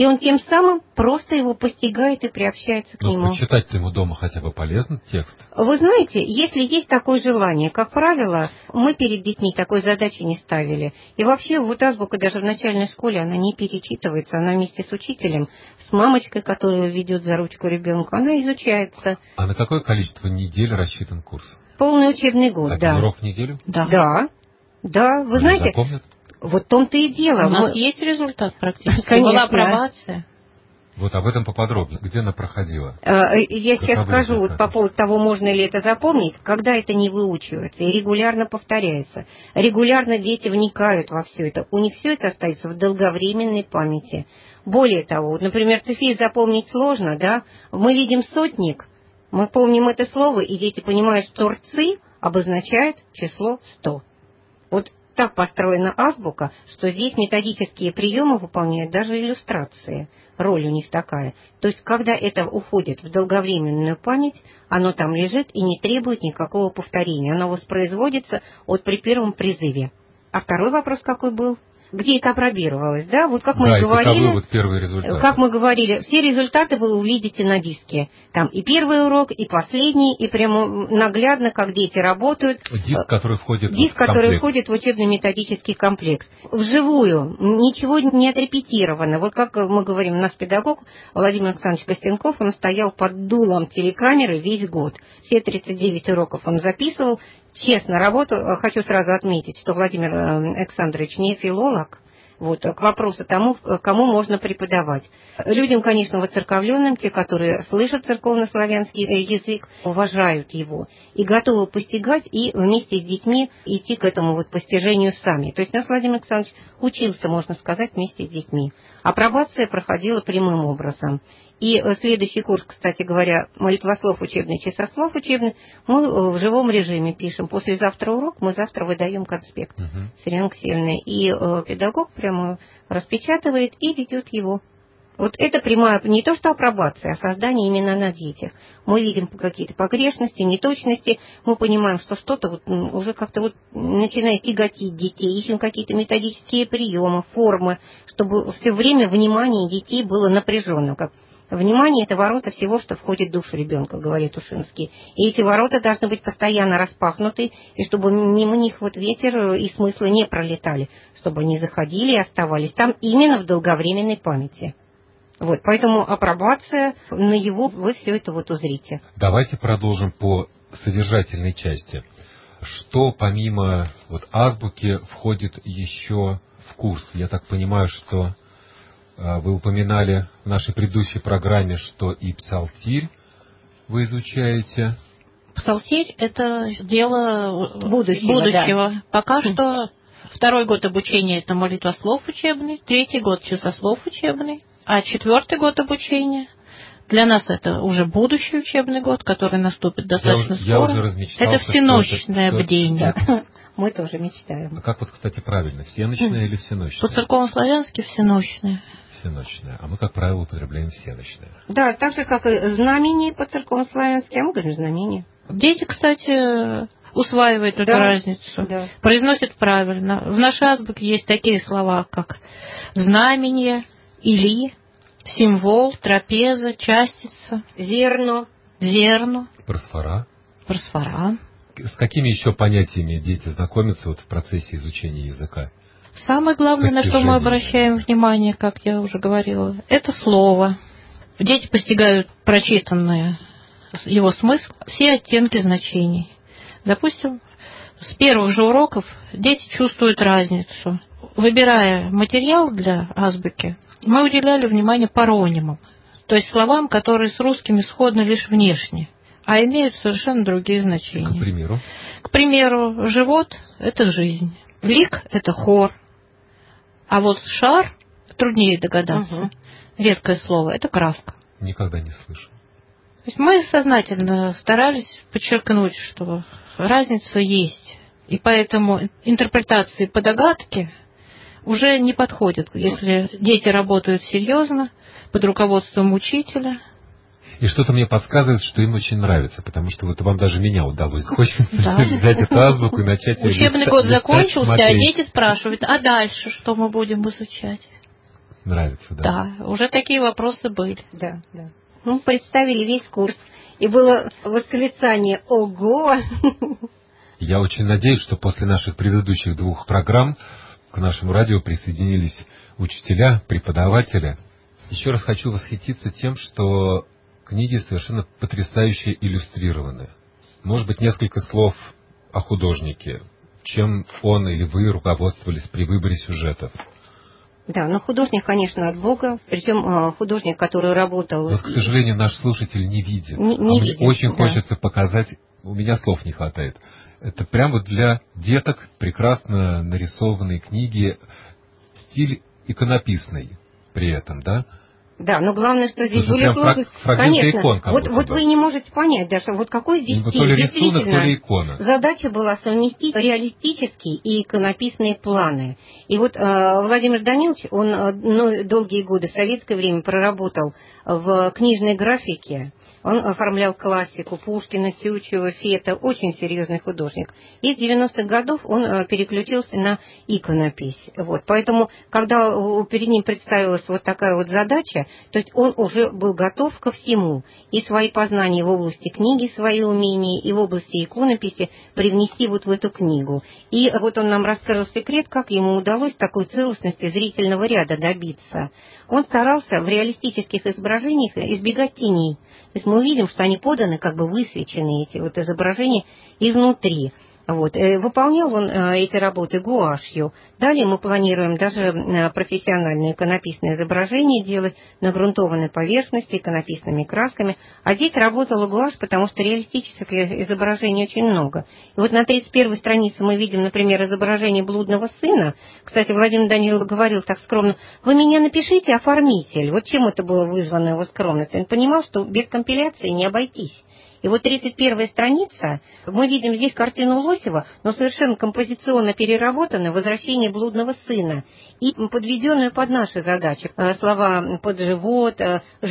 И он тем самым просто его постигает и приобщается к Но нему. почитать-то ему дома хотя бы полезно текст? Вы знаете, если есть такое желание, как правило, мы перед детьми такой задачи не ставили. И вообще вот азбука даже в начальной школе, она не перечитывается, она вместе с учителем, с мамочкой, которая ведет за ручку ребенка, она изучается. А на какое количество недель рассчитан курс? Полный учебный год, Один да. урок в неделю? Да. Да, да, вы Они знаете, запомнят? вот в том-то и дело. У нас Мы- есть результат практически. Конечно. Была апробация. Вот об этом поподробнее. Где она проходила? Э, Я сейчас Каковы скажу вот результаты? по поводу того, можно ли это запомнить, когда это не выучивается и регулярно повторяется. Регулярно дети вникают во все это. У них все это остается в долговременной памяти. Более того, вот, например, цифей запомнить сложно, да? Мы видим сотник, мы помним это слово, и дети понимают, что рцы обозначает число сто. Вот так построена азбука, что здесь методические приемы выполняют даже иллюстрации. Роль у них такая. То есть, когда это уходит в долговременную память, оно там лежит и не требует никакого повторения. Оно воспроизводится от при первом призыве. А второй вопрос какой был? Где это апробировалось, да? Вот как мы да, и и говорили. каковы вот первые результаты? Как мы говорили, все результаты вы увидите на диске. Там и первый урок, и последний, и прямо наглядно, как дети работают. Диск, который входит Диск, в комплект. который входит в учебно-методический комплекс. Вживую, ничего не отрепетировано. Вот как мы говорим, у нас педагог Владимир Александрович Костенков, он стоял под дулом телекамеры весь год. Все тридцать девять уроков он записывал. Честно, работу, хочу сразу отметить, что Владимир Александрович не филолог. Вот, к вопросу тому, кому можно преподавать. Людям, конечно, воцерковленным, те, которые слышат церковнославянский язык, уважают его и готовы постигать и вместе с детьми идти к этому вот постижению сами. То есть нас Владимир Александрович учился, можно сказать, вместе с детьми. Апробация проходила прямым образом. И следующий курс, кстати говоря, молитвослов учебный, часослов учебный, мы в живом режиме пишем. Послезавтра урок, мы завтра выдаем конспект Угу. с Ириной Алексеевной. И э, педагог прямо распечатывает и ведет его. Вот это прямая, не то что апробация, а создание именно на детях. Мы видим какие-то погрешности, неточности, мы понимаем, что что-то вот уже как-то вот начинает тяготить детей, ищем какие-то методические приемы, формы, чтобы все время внимание детей было напряженным, как внимание – это ворота всего, что входит в душу ребенка, говорит Ушинский. И эти ворота должны быть постоянно распахнуты, и чтобы мимо них вот ветер и смыслы не пролетали, чтобы они заходили и оставались там именно в долговременной памяти. Вот, поэтому апробация, на его вы все это вот узрите. Давайте продолжим по содержательной части. Что помимо вот азбуки входит еще в курс? Я так понимаю, что вы упоминали в нашей предыдущей программе, что и псалтирь вы изучаете. Псалтирь – это дело Будущего, будущего. да. Пока что второй год обучения – это молитвослов учебный, третий год – часослов учебный, а четвертый год обучения для нас это уже будущий учебный год, который наступит достаточно я, скоро. Я уже размечтался, это всеночное что это, бдение. Да. Мы тоже мечтаем. А как вот, кстати, правильно, всеночное или всеночное? По-церковно-славянски всеночное. Всеночное. А мы, как правило, употребляем всеночное. Да, так же, как и знамение по-церковно-славянски, а мы говорим знамение. Дети, кстати, усваивают эту Да, разницу, да. произносят правильно. В нашей азбуке есть такие слова, как знамение, или, символ, трапеза, частица, Зерно. зерно, Просфора. просфора. С какими еще понятиями дети знакомятся вот в процессе изучения языка? Самое главное, на что мы обращаем внимание, как я уже говорила, это слово. Дети постигают прочитанное, его смысл, все оттенки значений. Допустим, с первых же уроков дети чувствуют разницу. Выбирая материал для азбуки, мы уделяли внимание паронимам, то есть словам, которые с русскими сходны лишь внешне, а имеют совершенно другие значения. К примеру? К примеру, живот – это жизнь, лик – это хор, а вот шар, труднее догадаться, Угу. редкое слово – это краска. Никогда не слышал. То есть мы сознательно старались подчеркнуть, что разница есть, и поэтому интерпретации по догадке уже не подходят, если дети работают серьезно, под руководством учителя. И что-то мне подсказывает, что им очень нравится, потому что вот вам даже меня удалось. Хочется взять эту азбуку и начать... Учебный год закончился, а дети спрашивают, а дальше что мы будем изучать? нравится, да? Да, уже такие вопросы были. Да, да. Ну, представили весь курс. И было восклицание «Ого!». Я очень надеюсь, что после наших предыдущих двух программ к нашему радио присоединились учителя, преподаватели. Еще раз хочу восхититься тем, что книги совершенно потрясающе иллюстрированы. Может быть, несколько слов о художнике. Чем он или вы руководствовались при выборе сюжетов? Да, но художник, конечно, от Бога, причем художник, который работал... Вот, к сожалению, наш слушатель не видит. Не, не а видит, мне очень да. хочется показать, у меня слов не хватает. Это прямо для деток прекрасно нарисованные книги, стиль иконописный при этом, да? Да, но главное, что здесь Слушай, были фраг, конечно. Икон, вот, вот вы не можете понять даже, вот какой здесь ну, стиль. то ли рисунок, то ли икона. Задача была совместить реалистические и иконописные планы. И вот э, Владимир Данилович, он э, ну, долгие годы в советское время проработал в книжной графике. Он оформлял классику Пушкина, Тютчева, Фета, очень серьезный художник. И с девяностых годов он переключился на иконопись. Вот. Поэтому, когда перед ним представилась вот такая вот задача, то есть он уже был готов ко всему. И свои познания в области книги, свои умения, и в области иконописи привнести вот в эту книгу. И вот он нам раскрыл секрет, как ему удалось такой целостности зрительного ряда добиться. Он старался в реалистических изображениях избегать теней. То есть мы видим, что они поданы, как бы высвечены, эти вот изображения изнутри. Вот. Выполнял он эти работы гуашью. Далее мы планируем даже профессиональные иконописные изображения делать на грунтованной поверхности, иконописными красками. А здесь работала гуашь, потому что реалистических изображений очень много. И вот на тридцать первой странице мы видим, например, изображение блудного сына. Кстати, Владимир Данилович говорил так скромно: «Вы меня напишите, оформитель». Вот чем это было вызвано его скромность? Он понимал, что без компиляции не обойтись. И вот тридцать первая страница, мы видим здесь картину Лосева, но совершенно композиционно переработанное «Возвращение блудного сына» и подведенную под наши задачи. Слова «под живот»,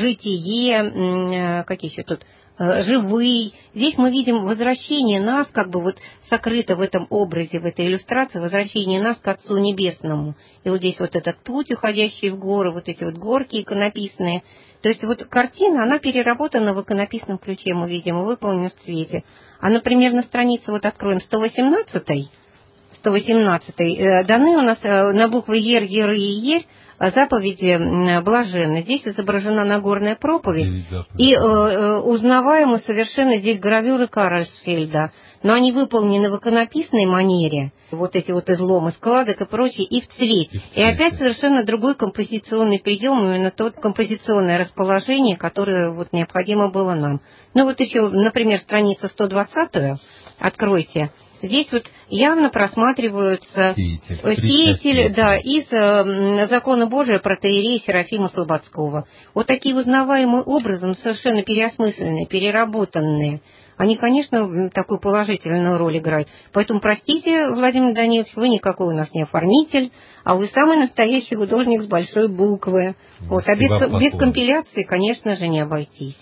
«житие», какие еще тут, «живый». Здесь мы видим возвращение нас, как бы вот сокрыто в этом образе, в этой иллюстрации, возвращение нас к Отцу Небесному. И вот здесь вот этот путь, уходящий в горы, вот эти вот горки иконописные. То есть вот картина, она переработана в иконописном ключе, мы видим, и выполнена в цвете. А, например, на странице, вот откроем сто восемнадцатой, сто восемнадцатой, даны у нас на буквы Ер, Еры и Ерь заповеди блаженны. Здесь изображена Нагорная проповедь. И э, узнаваемы совершенно здесь гравюры Каральсфельда. Но они выполнены в иконописной манере. Вот эти вот изломы складок и прочее, и в цвете. И, в цвете. И опять совершенно другой композиционный прием, именно то композиционное расположение, которое вот необходимо было нам. Ну вот еще, например, страница сто двадцатая, откройте. Здесь вот явно просматриваются сеятель, сеятель да, из э, закона Божия протоиерея Серафима Слободского. Вот такие узнаваемые образы, но совершенно переосмысленные, переработанные. Они, конечно, такую положительную роль играют. Поэтому, простите, Владимир Данилович, вы никакой у нас не оформитель, а вы самый настоящий художник с большой буквы. Вот, а без, без компиляции, конечно же, не обойтись.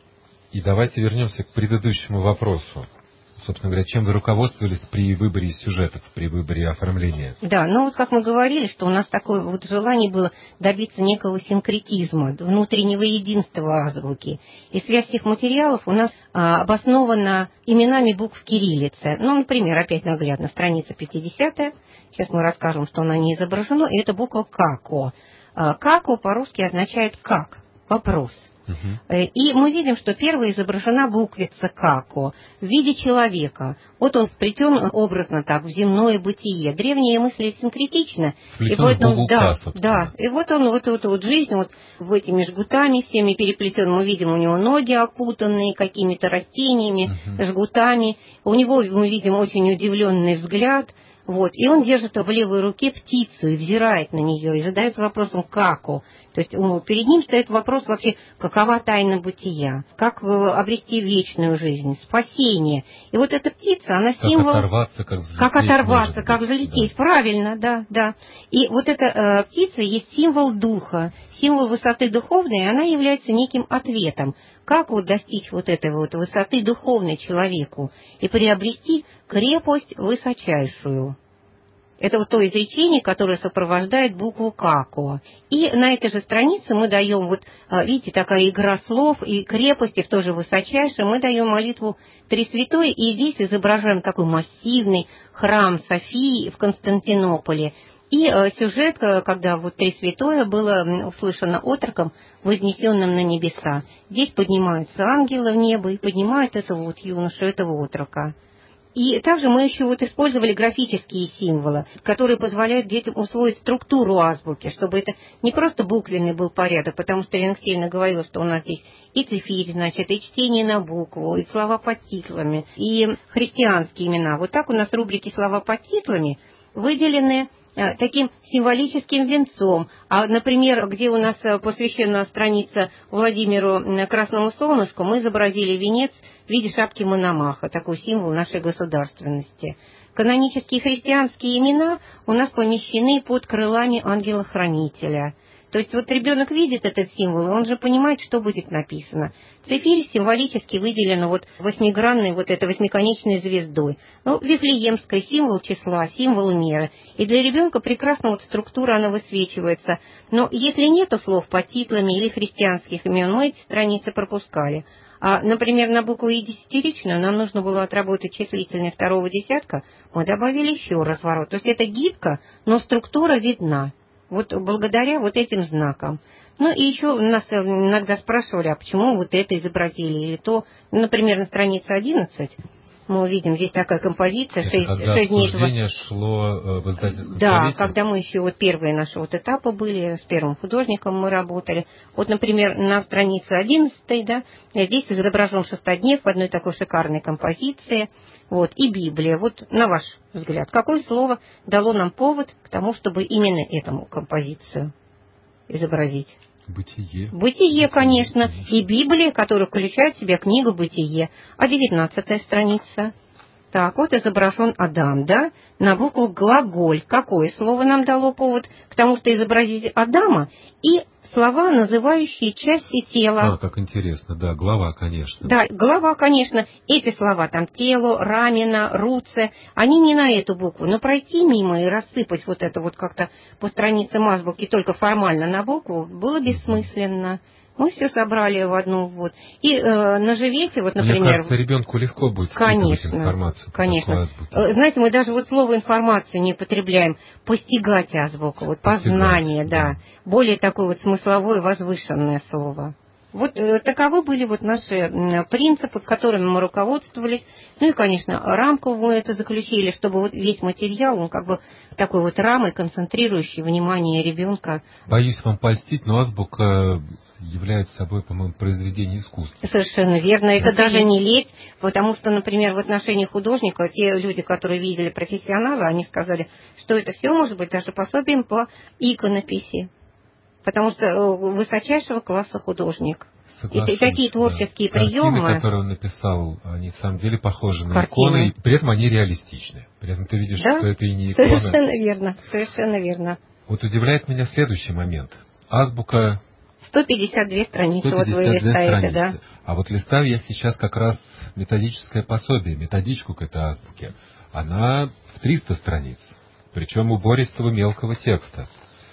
И давайте вернемся к предыдущему вопросу. Собственно говоря, чем вы руководствовались при выборе сюжетов, при выборе оформления? Да, ну вот как мы говорили, что у нас такое вот желание было добиться некого синкретизма, внутреннего единства азбуки. И связь всех материалов у нас а, обоснована именами букв кириллицы. Ну, например, опять наглядно, страница пятидесятая. Сейчас мы расскажем, что на ней изображено. И это буква «како». А, «како» по-русски означает «как», вопрос. И мы видим, что первая изображена буквица «како» в виде человека. Вот он вплетен образно так в земное бытие. Древние мысли синкретично. Вплетен и поэтому, в да, собственно. да. И вот он, вот эта вот жизнь, вот в этими жгутами всеми переплетен. Мы видим у него ноги опутанные какими-то растениями, угу. жгутами. У него мы видим очень удивленный взгляд. Вот, и он держит в левой руке птицу и взирает на нее, и задается вопросом «како?». То есть ну, перед ним стоит вопрос вообще, какова тайна бытия, как обрести вечную жизнь, спасение. И вот эта птица, она символ... Как оторваться, как взлететь. Как оторваться, как взлететь, да. Правильно, да, да. И вот эта э, птица есть символ духа, символ высоты духовной, и она является неким ответом. Как вот достичь вот этой вот высоты духовной человеку и приобрести крепость высочайшую? Это вот то изречение, которое сопровождает букву «како». И на этой же странице мы даем, вот видите, такая игра слов и крепости, в тоже высочайшей, мы даем молитву Три Святой, и здесь изображаем такой массивный храм Софии в Константинополе. И сюжет, когда вот Три Святое было услышано отроком, вознесенным на небеса. Здесь поднимаются ангелы в небо и поднимают этого вот юношу, этого отрока. И также мы еще вот использовали графические символы, которые позволяют детям усвоить структуру азбуки, чтобы это не просто буквенный был порядок, потому что Елена Алексеевна говорила, что у нас здесь и цифирь, значит, и чтение на букву, и слова под титлами, и христианские имена. Вот так у нас рубрики «Слова под титлами» выделены таким символическим венцом. А, например, где у нас посвящена страница Владимиру Красному Солнышку, мы изобразили венец в виде шапки Мономаха, такой символ нашей государственности. Канонические христианские имена у нас помещены под крылами ангела-хранителя. То есть вот ребенок видит этот символ, и он же понимает, что будет написано. Цифирь символически выделена вот восьмигранной, вот этой восьмиконечной звездой. Ну, Вифлеемская, символ числа, символ меры. И для ребенка прекрасно вот структура, она высвечивается. Но если нету слов под титлами или христианских имен, мы эти страницы пропускали. А, например, на букву «и» десятиричную нам нужно было отработать числительные второго десятка, мы добавили еще разворот. То есть это гибко, но структура видна. Вот благодаря вот этим знакам. Ну и еще нас иногда спрашивали, а почему вот это изобразили или то. Например, на странице одиннадцать мы увидим, здесь такая композиция, это шесть, когда шесть дней. обсуждение шло в издательском Да, совете? когда мы еще вот первые наши вот этапы были, с первым художником мы работали. Вот, например, на странице одиннадцатой, да, здесь изображен шестоднев в одной такой шикарной композиции. Вот, и Библия. Вот на ваш взгляд, какое слово дало нам повод к тому, чтобы именно эту композицию изобразить? Бытие. Бытие, конечно. И Библия, которая включает в себя книгу «Бытие». А девятнадцатая страница. Так, вот изображен Адам, да? На букву глаголь. Какое слово нам дало повод к тому, что изобразить Адама? И слова, называющие части тела. А, как интересно, да, глава, конечно. Да, глава, конечно. Эти слова, там, тело, рамена, руце, они не на эту букву. Но пройти мимо и рассыпать вот это вот как-то по странице азбуки только формально на букву было бессмысленно. Мы все собрали в одну вот. И э, на живете, вот, например... Мне кажется, ребенку легко будет впитывать информацию. Конечно, конечно. Знаете, мы даже вот слово «информация» не употребляем. Постигать азбуку, вот познание, да. да. Более такое вот смысловое, возвышенное слово. Вот э, таковы были вот наши э, принципы, которыми мы руководствовались. Ну и, конечно, рамку мы это заключили, чтобы вот весь материал, он как бы такой вот рамой, концентрирующий внимание ребенка. Боюсь вам польстить, но азбука является собой, по-моему, произведение искусства. Совершенно верно. Это даже не лесть, потому что, например, в отношении художника, те люди, которые видели профессионала, они сказали, что это все может быть даже пособием по иконописи. Потому что высочайшего класса художник. Соглашусь, и такие творческие да. приемы. Картины, которые он написал, они в самом деле похожи на Картины. иконы, и при этом они реалистичны. При этом ты видишь, да? что это и не икона. Совершенно верно, совершенно верно. Вот удивляет меня следующий момент. Азбука... сто пятьдесят две страницы, вот вы листаете, да? А вот листаю я сейчас как раз методическое пособие, методичку к этой азбуке. Она в триста страниц, причем убористого мелкого текста.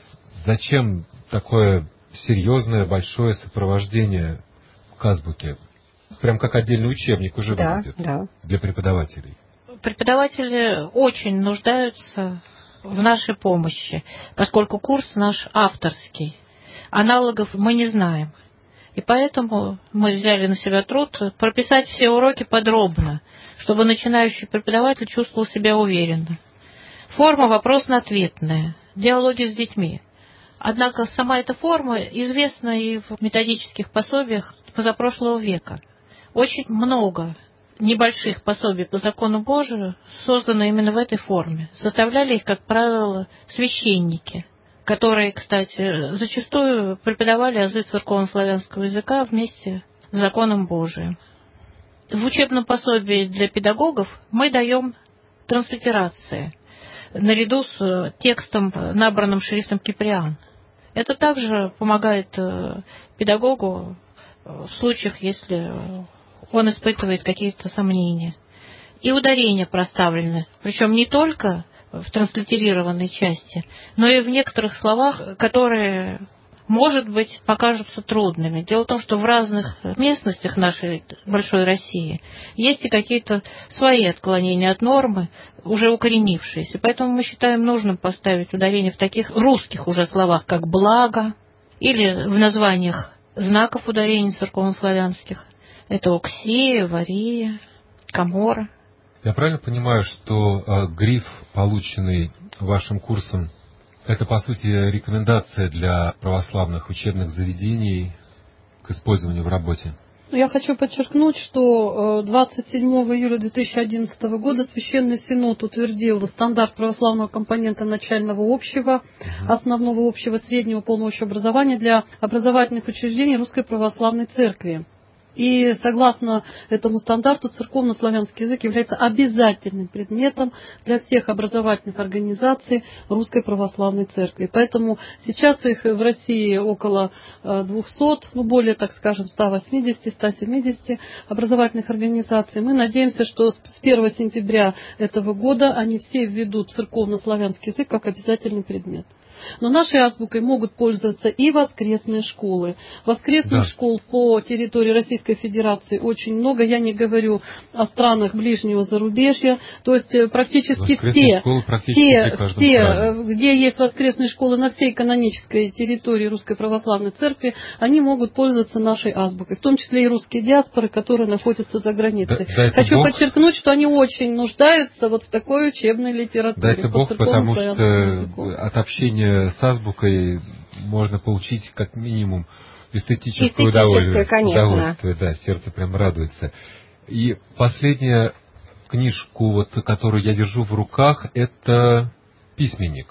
Зачем такое серьезное, большое сопровождение к азбуке? Прям как отдельный учебник уже да, выглядит да. для преподавателей. Преподаватели очень нуждаются в нашей помощи, поскольку курс наш авторский. Аналогов мы не знаем. И поэтому мы взяли на себя труд прописать все уроки подробно, чтобы начинающий преподаватель чувствовал себя уверенно. Форма вопросно-ответная, диалоги с детьми. Однако сама эта форма известна и в методических пособиях позапрошлого века. Очень много небольших пособий по закону Божию создано именно в этой форме. Составляли их, как правило, священники, которые, кстати, зачастую преподавали азы церковно-славянского языка вместе с законом Божиим. В учебном пособии для педагогов мы даем транслитерации наряду с текстом, набранным шрифтом Киприан. Это также помогает педагогу в случаях, если он испытывает какие-то сомнения. И ударения проставлены, причем не только в транслитерированной части, но и в некоторых словах, которые, может быть, покажутся трудными. Дело в том, что в разных местностях нашей большой России есть и какие-то свои отклонения от нормы, уже укоренившиеся. Поэтому мы считаем нужным поставить ударение в таких русских уже словах, как «благо», или в названиях знаков ударений церковнославянских. Это «оксия», «вария», «камора». Я правильно понимаю, что э, гриф, полученный вашим курсом, это, по сути, рекомендация для православных учебных заведений к использованию в работе? Я хочу подчеркнуть, что двадцать седьмого июля две тысячи одиннадцатого года Священный Синод утвердил стандарт православного компонента начального общего, угу. основного общего, среднего, полного общего образования для образовательных учреждений Русской Православной Церкви. И согласно этому стандарту церковно-славянский язык является обязательным предметом для всех образовательных организаций Русской Православной Церкви. Поэтому сейчас их в России около двухсот, ну более, так скажем, ста восьмидесяти — ста семидесяти образовательных организаций. Мы надеемся, что с первого сентября этого года они все введут церковно-славянский язык как обязательный предмет. Но нашей азбукой могут пользоваться и воскресные школы. Воскресных да. школ по территории Российской Федерации очень много. Я не говорю о странах ближнего зарубежья. То есть практически все, все, все где есть воскресные школы на всей канонической территории Русской Православной Церкви, они могут пользоваться нашей азбукой. В том числе и русские диаспоры, которые находятся за границей. Да, Хочу Бог. подчеркнуть, что они очень нуждаются вот в такой учебной литературе. Да, это Бог, потому что языку. От общения с азбукой можно получить как минимум эстетическое, эстетическое удовольствие. Конечно. удовольствие. Да, сердце прям радуется. И последняя книжку, вот, которую я держу в руках, это письменник.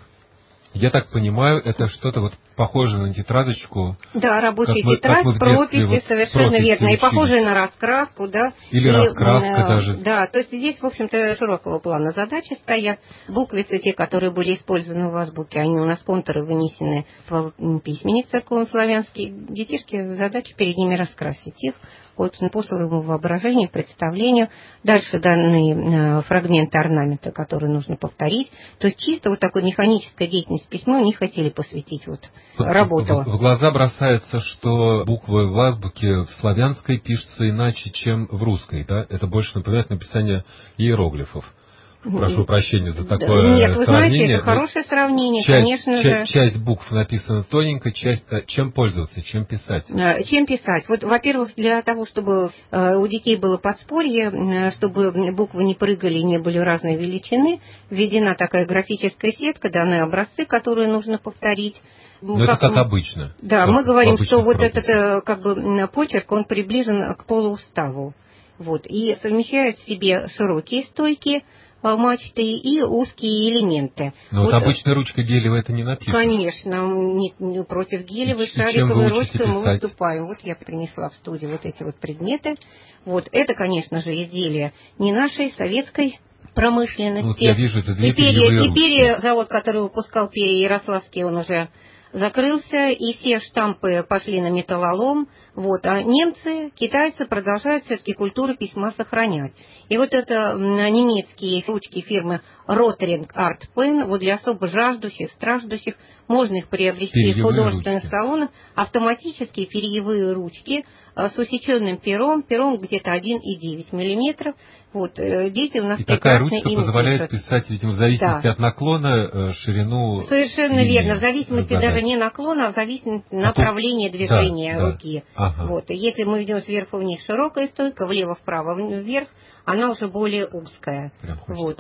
Я так понимаю, это что-то вот похожее на тетрадочку. Да, рабочая мы, тетрадь, прописи, вот, совершенно прописи верно. Учились. И похожая на раскраску, да. Или и, раскраска э, даже. Да, то есть здесь, в общем-то, широкого плана задачи стоят. Буквицы, те, которые были использованы в азбуке, они у нас контуры вынесены в письменник церковнославянский. Детишки, задача перед ними раскрасить их вот, по своему воображению, представлению. Дальше данные фрагменты орнамента, которые нужно повторить. То есть чисто вот такой механической деятельности письма не хотели посвятить вот работу. В, в глаза бросается, что буквы в азбуке в славянской пишутся иначе, чем в русской. Да? Это больше напоминает написание иероглифов. Прошу прощения за такое Нет, вы сравнение. знаете, это хорошее сравнение, часть, конечно часть, же. Часть букв написана тоненько, часть... Чем пользоваться, чем писать? Чем писать? Вот, во-первых, для того, чтобы у детей было подспорье, чтобы буквы не прыгали, не были разной величины, введена такая графическая сетка, данные образцы, которые нужно повторить. Но как, это как обычно. Да, как мы говорим, что вот прописи. этот как бы почерк, он приближен к полууставу. Вот, и совмещают в себе широкие стойки, мачты и узкие элементы. Но вот, вот обычной ручкой гелевой это не напишешь. Конечно, не, не против гелевой шариковой ручкой мы выступаем. Вот я принесла в студию вот эти вот предметы. Вот это, конечно же, изделия не нашей советской промышленности. Вот я вижу, это две теперь, перьевые теперь ручки. Завод, который выпускал перья Ярославский, он уже закрылся, и все штампы пошли на металлолом. Вот, а немцы, китайцы продолжают все-таки культуру письма сохранять. И вот это немецкие ручки фирмы Rotring Art Pen, вот для особо жаждущих, страждущих, можно их приобрести перьевые в художественных ручки. Салонах. Автоматические перьевые ручки с усеченным пером, пером где-то один и девять миллиметров. Вот, дети у нас и прекрасно такая ручка им позволяет пишут. Писать, видимо, в зависимости да. от наклона, ширину. Совершенно линии, верно, в зависимости задать. даже не наклона, а в зависимости от направления движения да, руки. Да. Ага. Вот. Если мы ведем сверху вниз широкая стойка, влево-вправо вверх, она уже более узкая. Вот.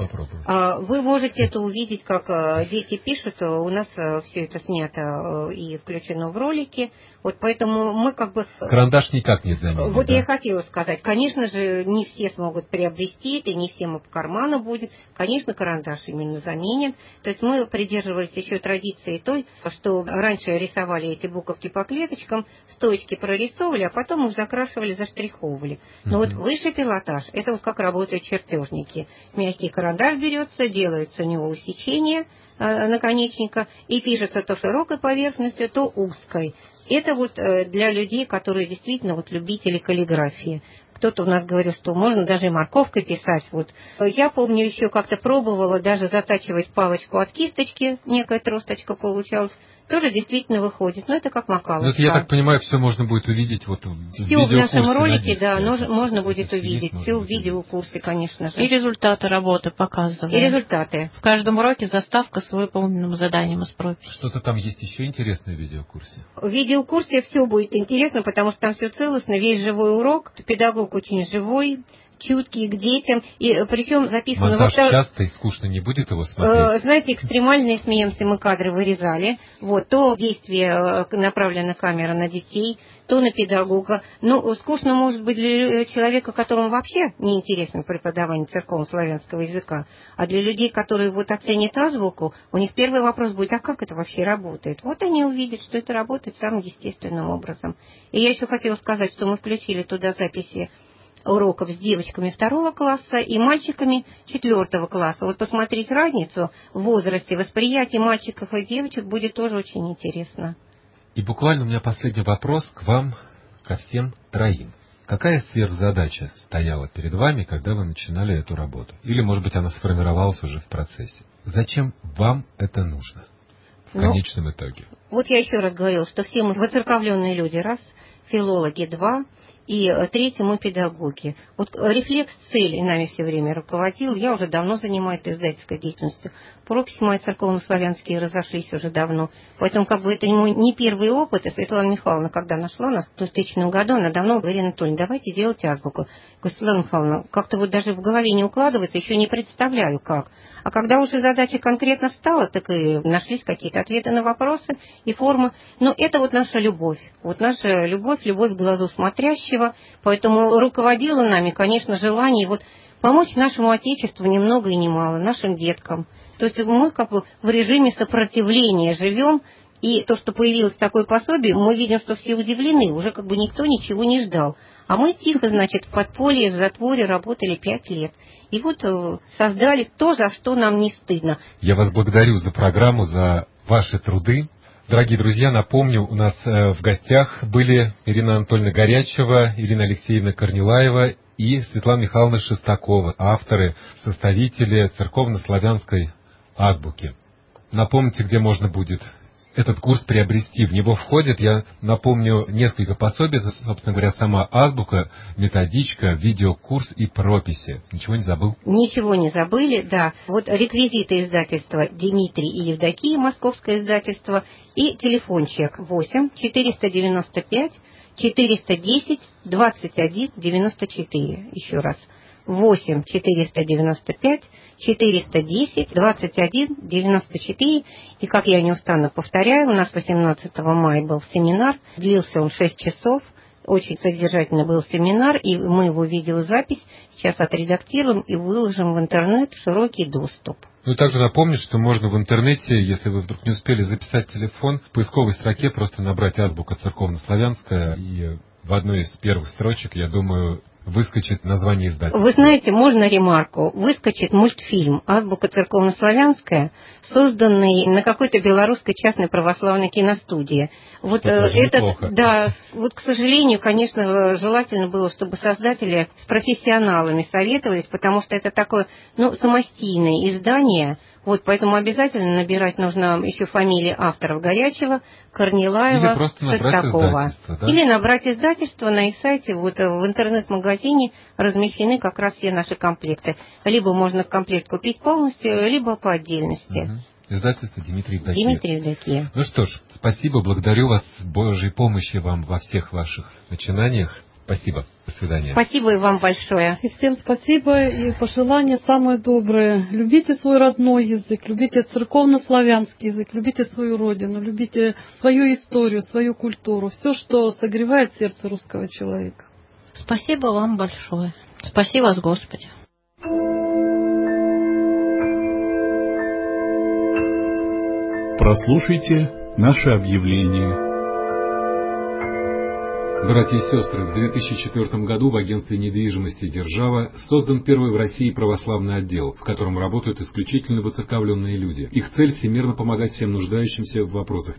Вы можете это увидеть, как дети пишут. У нас все это снято и включено в ролики. Вот поэтому мы как бы... Карандаш никак не заменит. Вот да? я и хотела сказать. Конечно же, не все смогут приобрести это, не всем по карману будет. Конечно, карандаш именно заменен. То есть мы придерживались еще традиции той, что раньше рисовали эти буковки по клеточкам, стоечки прорисовывали, а потом их закрашивали, заштриховывали. Но угу. вот высший пилотаж, это вот как работают чертежники. Мягкий карандаш берется, делается у него усечение э, наконечника и пишется то широкой поверхностью, то узкой. Это вот э, для людей, которые действительно вот любители каллиграфии. Кто-то у нас говорил, что можно даже и морковкой писать. Вот. Я помню, еще как-то пробовала даже затачивать палочку от кисточки, некая тросточка получалась. Тоже действительно выходит, но это как макалочка. Ну, это, я так понимаю, все можно будет увидеть вот в все в нашем ролике, да, это, можно будет увидеть, все в видеокурсе, конечно же. И результаты работы показывают. И результаты. В каждом уроке заставка с выполненным заданием из прописи. Что-то там есть еще интересное в видеокурсе? В видеокурсе все будет интересно, потому что там все целостно, весь живой урок, педагог очень живой, чуткий к детям, и причем записано... Монтаж во... часто и скучно не будет его смотреть? Знаете, экстремальные, смеемся, мы кадры вырезали. Вот, то действие направлена камера на детей, то на педагога. Ну, скучно может быть для человека, которому вообще не интересно преподавание церковно-славянского языка, а для людей, которые вот оценят азбуку, у них первый вопрос будет, а как это вообще работает? Вот они увидят, что это работает самым естественным образом. И я еще хотела сказать, что мы включили туда записи уроков с девочками второго класса и мальчиками четвертого класса. Вот посмотреть разницу в возрасте, восприятие мальчиков и девочек будет тоже очень интересно. И буквально у меня последний вопрос к вам, ко всем троим. Какая сверхзадача стояла перед вами, когда вы начинали эту работу? Или, может быть, она сформировалась уже в процессе? Зачем вам это нужно в ну, конечном итоге? Вот я еще раз говорила, что все мы воцерковленные люди, раз, филологи, два, и третье, мы педагоги. Вот рефлекс цели нами все время руководил. Я уже давно занимаюсь издательской деятельностью. Прописи мои церковно-славянские разошлись уже давно. Поэтому как бы это мой не первый опыт. И Светлана Михайловна, когда нашла нас в двухтысячном году, она давно говорит: Анатолий, давайте делать азбуку. Говорю: Светлана Михайловна, как-то вот даже в голове не укладывается, еще не представляю как. А когда уже задача конкретно встала, так и нашлись какие-то ответы на вопросы и формы. Но это вот наша любовь. Вот наша любовь, любовь к глазу смотрящего. Поэтому руководило нами, конечно, желание вот помочь нашему Отечеству ни много и ни мало, нашим деткам. То есть мы как бы в режиме сопротивления живем. И то, что появилось такое пособие, мы видим, что все удивлены, уже как бы никто ничего не ждал. А мы тихо, значит, в подполье, в затворе работали пять лет. И вот э, создали то, за что нам не стыдно. Я вас благодарю за программу, за ваши труды. Дорогие друзья, напомню, у нас э, в гостях были Ирина Анатольевна Горячева, Ирина Алексеевна Корнилаева и Светлана Михайловна Шестакова, авторы, составители церковно-славянской азбуки. Напомните, где можно будет этот курс приобрести. В него входит, я напомню, несколько пособий, собственно говоря, сама азбука, методичка, видеокурс и прописи. Ничего не забыл? Ничего не забыли, да. Вот реквизиты издательства Дмитрий и Евдокия, московское издательство, и телефончик восемь четыреста девяносто пять четыреста десять двадцать один девяносто четыре. Еще раз. восемь четыреста девяносто пять четыреста десять двадцать один девяносто четыре. И, как я неустанно повторяю, у нас восемнадцатого мая был семинар, длился он шесть часов, очень содержательный был семинар, и мы его видеозапись сейчас отредактируем и выложим в интернет в широкий доступ. Ну и также напомню, что можно в интернете, если вы вдруг не успели записать телефон, в поисковой строке просто набрать азбука церковно-славянская, и в одной из первых строчек, я думаю, выскочит название издательства. Вы знаете, можно ремарку? Выскочит мультфильм «Азбука церковно-славянская», созданный на какой-то белорусской частной православной киностудии. Вот это, да, вот, к сожалению, конечно, желательно было, чтобы создатели с профессионалами советовались, потому что это такое, ну, самостийное издание. Вот, поэтому обязательно набирать нужно еще фамилии авторов: Горячева, Корнилаева, Шестакова. Да? Или набрать издательство на их сайте. Вот в интернет-магазине размещены как раз все наши комплекты. Либо можно комплект купить полностью, либо по отдельности. Угу. Издательство Дмитрий Евдокия. Дмитрий Евдокия. Ну что ж, спасибо, благодарю вас, Божьей помощи вам во всех ваших начинаниях. Спасибо. До свидания. Спасибо и вам большое. И всем спасибо, и пожелания самые добрые. Любите свой родной язык, любите церковно-славянский язык, любите свою родину, любите свою историю, свою культуру, все, что согревает сердце русского человека. Спасибо вам большое. Спаси вас, Господи. Прослушайте наше объявление. Братья и сестры, в две тысячи четвёртом году в агентстве недвижимости «Держава» создан первый в России православный отдел, в котором работают исключительно воцерковленные люди. Их цель – всемирно помогать всем нуждающимся в вопросах